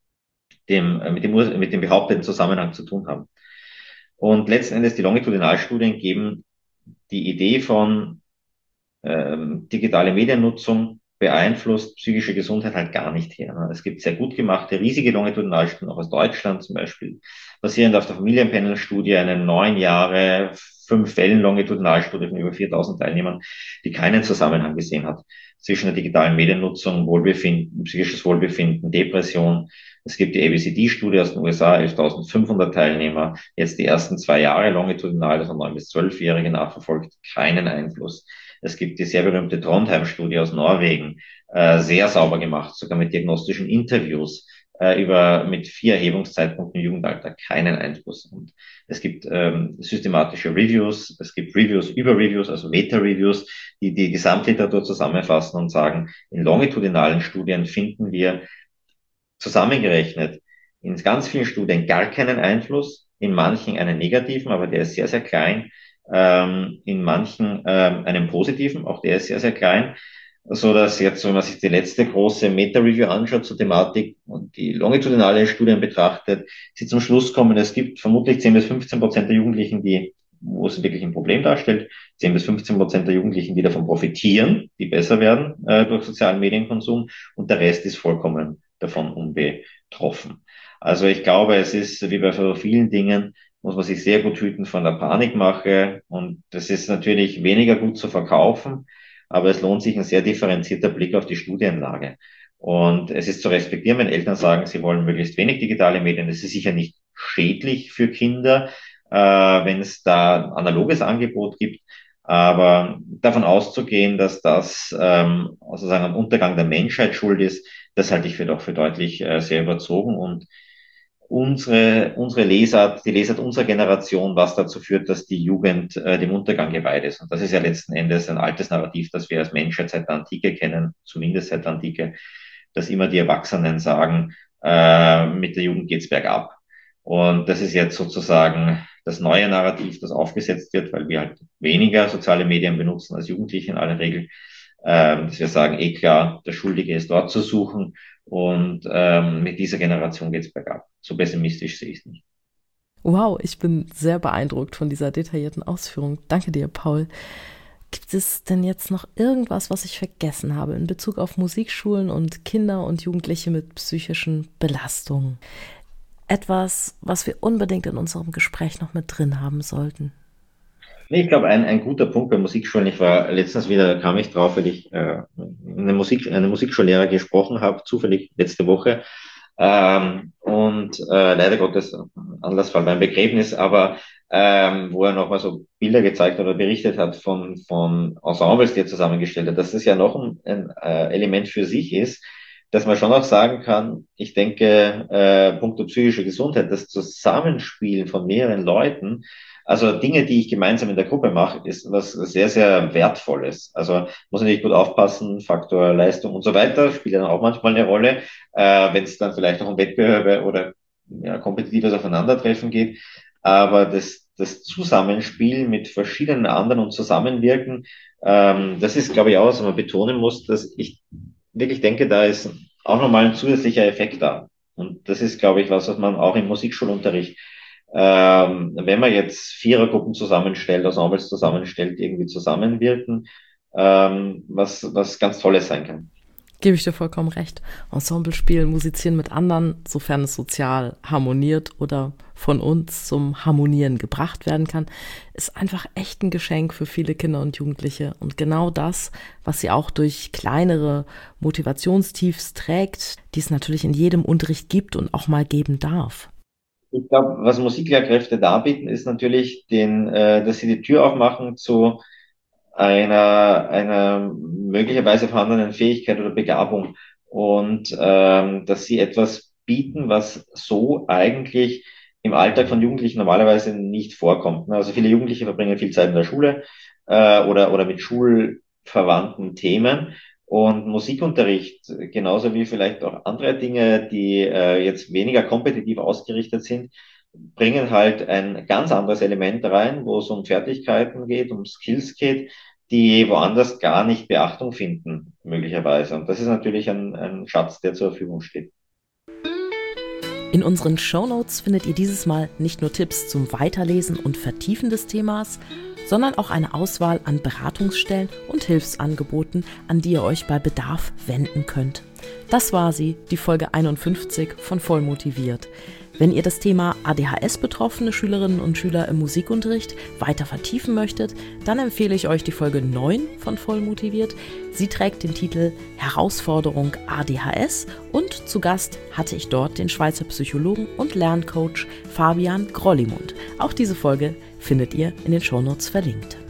dem, äh, mit dem, mit dem behaupteten Zusammenhang zu tun haben. Und letzten Endes die Longitudinalstudien geben die Idee von ähm, digitale Mediennutzung beeinflusst psychische Gesundheit halt gar nicht her. Es gibt sehr gut gemachte, riesige Longitudinalstudien, auch aus Deutschland zum Beispiel, basierend auf der Familienpanel-Studie, eine neun Jahre, fünf Wellen Longitudinalstudie von über viertausend Teilnehmern, die keinen Zusammenhang gesehen hat zwischen der digitalen Mediennutzung, Wohlbefinden, psychisches Wohlbefinden, Depression. Es gibt die A B C D-Studie aus den U S A, elftausendfünfhundert Teilnehmer, jetzt die ersten zwei Jahre longitudinal, also neun bis zwölfjährige nachverfolgt, keinen Einfluss. Es gibt die sehr berühmte Trondheim-Studie aus Norwegen, äh, sehr sauber gemacht, sogar mit diagnostischen Interviews äh, über mit vier Erhebungszeitpunkten im Jugendalter, keinen Einfluss. Und es gibt ähm, systematische Reviews, es gibt Reviews über Reviews, also Meta-Reviews, die die Gesamtliteratur zusammenfassen und sagen, in longitudinalen Studien finden wir zusammengerechnet in ganz vielen Studien gar keinen Einfluss, in manchen einen negativen, aber der ist sehr, sehr klein, ähm, in manchen ähm, einen positiven, auch der ist sehr, sehr klein, so dass jetzt, wenn man sich die letzte große Meta-Review anschaut zur Thematik und die longitudinale Studien betrachtet, sie zum Schluss kommen, es gibt vermutlich zehn bis fünfzehn Prozent der Jugendlichen, die, wo es wirklich ein Problem darstellt, zehn bis fünfzehn Prozent der Jugendlichen, die davon profitieren, die besser werden äh, durch sozialen Medienkonsum, und der Rest ist vollkommen davon unbetroffen. Also ich glaube, es ist wie bei so vielen Dingen, muss man sich sehr gut hüten von der Panikmache, und das ist natürlich weniger gut zu verkaufen, aber es lohnt sich ein sehr differenzierter Blick auf die Studienlage. Und es ist zu respektieren, wenn Eltern sagen, sie wollen möglichst wenig digitale Medien. Das ist sicher nicht schädlich für Kinder, äh, wenn es da analoges Angebot gibt. Aber davon auszugehen, dass das ähm, sozusagen am Untergang der Menschheit schuld ist, das halte ich für doch für deutlich äh, sehr überzogen. Und unsere, unsere Lesart, die Lesart unserer Generation, was dazu führt, dass die Jugend äh, dem Untergang geweiht ist. Und das ist ja letzten Endes ein altes Narrativ, das wir als Menschheit seit der Antike kennen, zumindest seit der Antike, dass immer die Erwachsenen sagen, äh, mit der Jugend geht's bergab. Und das ist jetzt sozusagen das neue Narrativ, das aufgesetzt wird, weil wir halt weniger soziale Medien benutzen als Jugendliche in aller Regel, ähm, dass wir sagen, eh klar, der Schuldige ist dort zu suchen und ähm, mit dieser Generation geht's bergab. So pessimistisch sehe ich es nicht. Wow, ich bin sehr beeindruckt von dieser detaillierten Ausführung. Danke dir, Paul. Gibt es denn jetzt noch irgendwas, was ich vergessen habe in Bezug auf Musikschulen und Kinder und Jugendliche mit psychischen Belastungen? Etwas, was wir unbedingt in unserem Gespräch noch mit drin haben sollten? Nee, ich glaube, ein, ein guter Punkt bei Musikschulen, ich war letztens wieder, kam ich drauf, weil ich äh, eine Musik, eine Musikschullehrer gesprochen habe, zufällig letzte Woche, ähm, und äh, leider Gottes Anlassfall beim Begräbnis, aber ähm, wo er nochmal so Bilder gezeigt hat oder berichtet hat von, von Ensembles, die er zusammengestellt hat, dass das ja noch ein, ein äh, Element für sich ist, dass man schon auch sagen kann, ich denke, äh, punkto psychische Gesundheit, das Zusammenspielen von mehreren Leuten, also Dinge, die ich gemeinsam in der Gruppe mache, ist was sehr, sehr Wertvolles. Also muss natürlich gut aufpassen, Faktor Leistung und so weiter, spielt dann auch manchmal eine Rolle, äh, wenn es dann vielleicht noch um Wettbewerbe oder ja, kompetitives Aufeinandertreffen geht. Aber das, das Zusammenspiel mit verschiedenen anderen und Zusammenwirken, ähm, das ist, glaube ich, auch, was man betonen muss, dass ich wirklich denke, da ist auch nochmal ein zusätzlicher Effekt da. Und das ist, glaube ich, was, was man auch im Musikschulunterricht, ähm, wenn man jetzt Vierergruppen zusammenstellt, Ensembles zusammenstellt, irgendwie zusammenwirken, ähm, was, was ganz Tolles sein kann. Gebe ich dir vollkommen recht. Ensemble spielen, musizieren mit anderen, sofern es sozial harmoniert oder von uns zum Harmonieren gebracht werden kann, ist einfach echt ein Geschenk für viele Kinder und Jugendliche. Und genau das, was sie auch durch kleinere Motivationstiefs trägt, die es natürlich in jedem Unterricht gibt und auch mal geben darf. Ich glaube, was Musiklehrkräfte darbieten, ist natürlich, den, äh, dass sie die Tür aufmachen zu einer, einer möglicherweise vorhandenen Fähigkeit oder Begabung und ähm, dass sie etwas bieten, was so eigentlich im Alltag von Jugendlichen normalerweise nicht vorkommt. Also viele Jugendliche verbringen viel Zeit in der Schule äh, oder, oder mit schulverwandten Themen. Und Musikunterricht, genauso wie vielleicht auch andere Dinge, die äh, jetzt weniger kompetitiv ausgerichtet sind, bringen halt ein ganz anderes Element rein, wo es um Fertigkeiten geht, um Skills geht, die woanders gar nicht Beachtung finden, möglicherweise. Und das ist natürlich ein, ein Schatz, der zur Verfügung steht. In unseren Shownotes findet ihr dieses Mal nicht nur Tipps zum Weiterlesen und Vertiefen des Themas, sondern auch eine Auswahl an Beratungsstellen und Hilfsangeboten, an die ihr euch bei Bedarf wenden könnt. Das war sie, die Folge einundfünfzig von Vollmotiviert. Wenn ihr das Thema A D H S-betroffene Schülerinnen und Schüler im Musikunterricht weiter vertiefen möchtet, dann empfehle ich euch die Folge neun von Vollmotiviert. Sie trägt den Titel Herausforderung A D H S und zu Gast hatte ich dort den Schweizer Psychologen und Lerncoach Fabian Grollimund. Auch diese Folge findet ihr in den Shownotes verlinkt.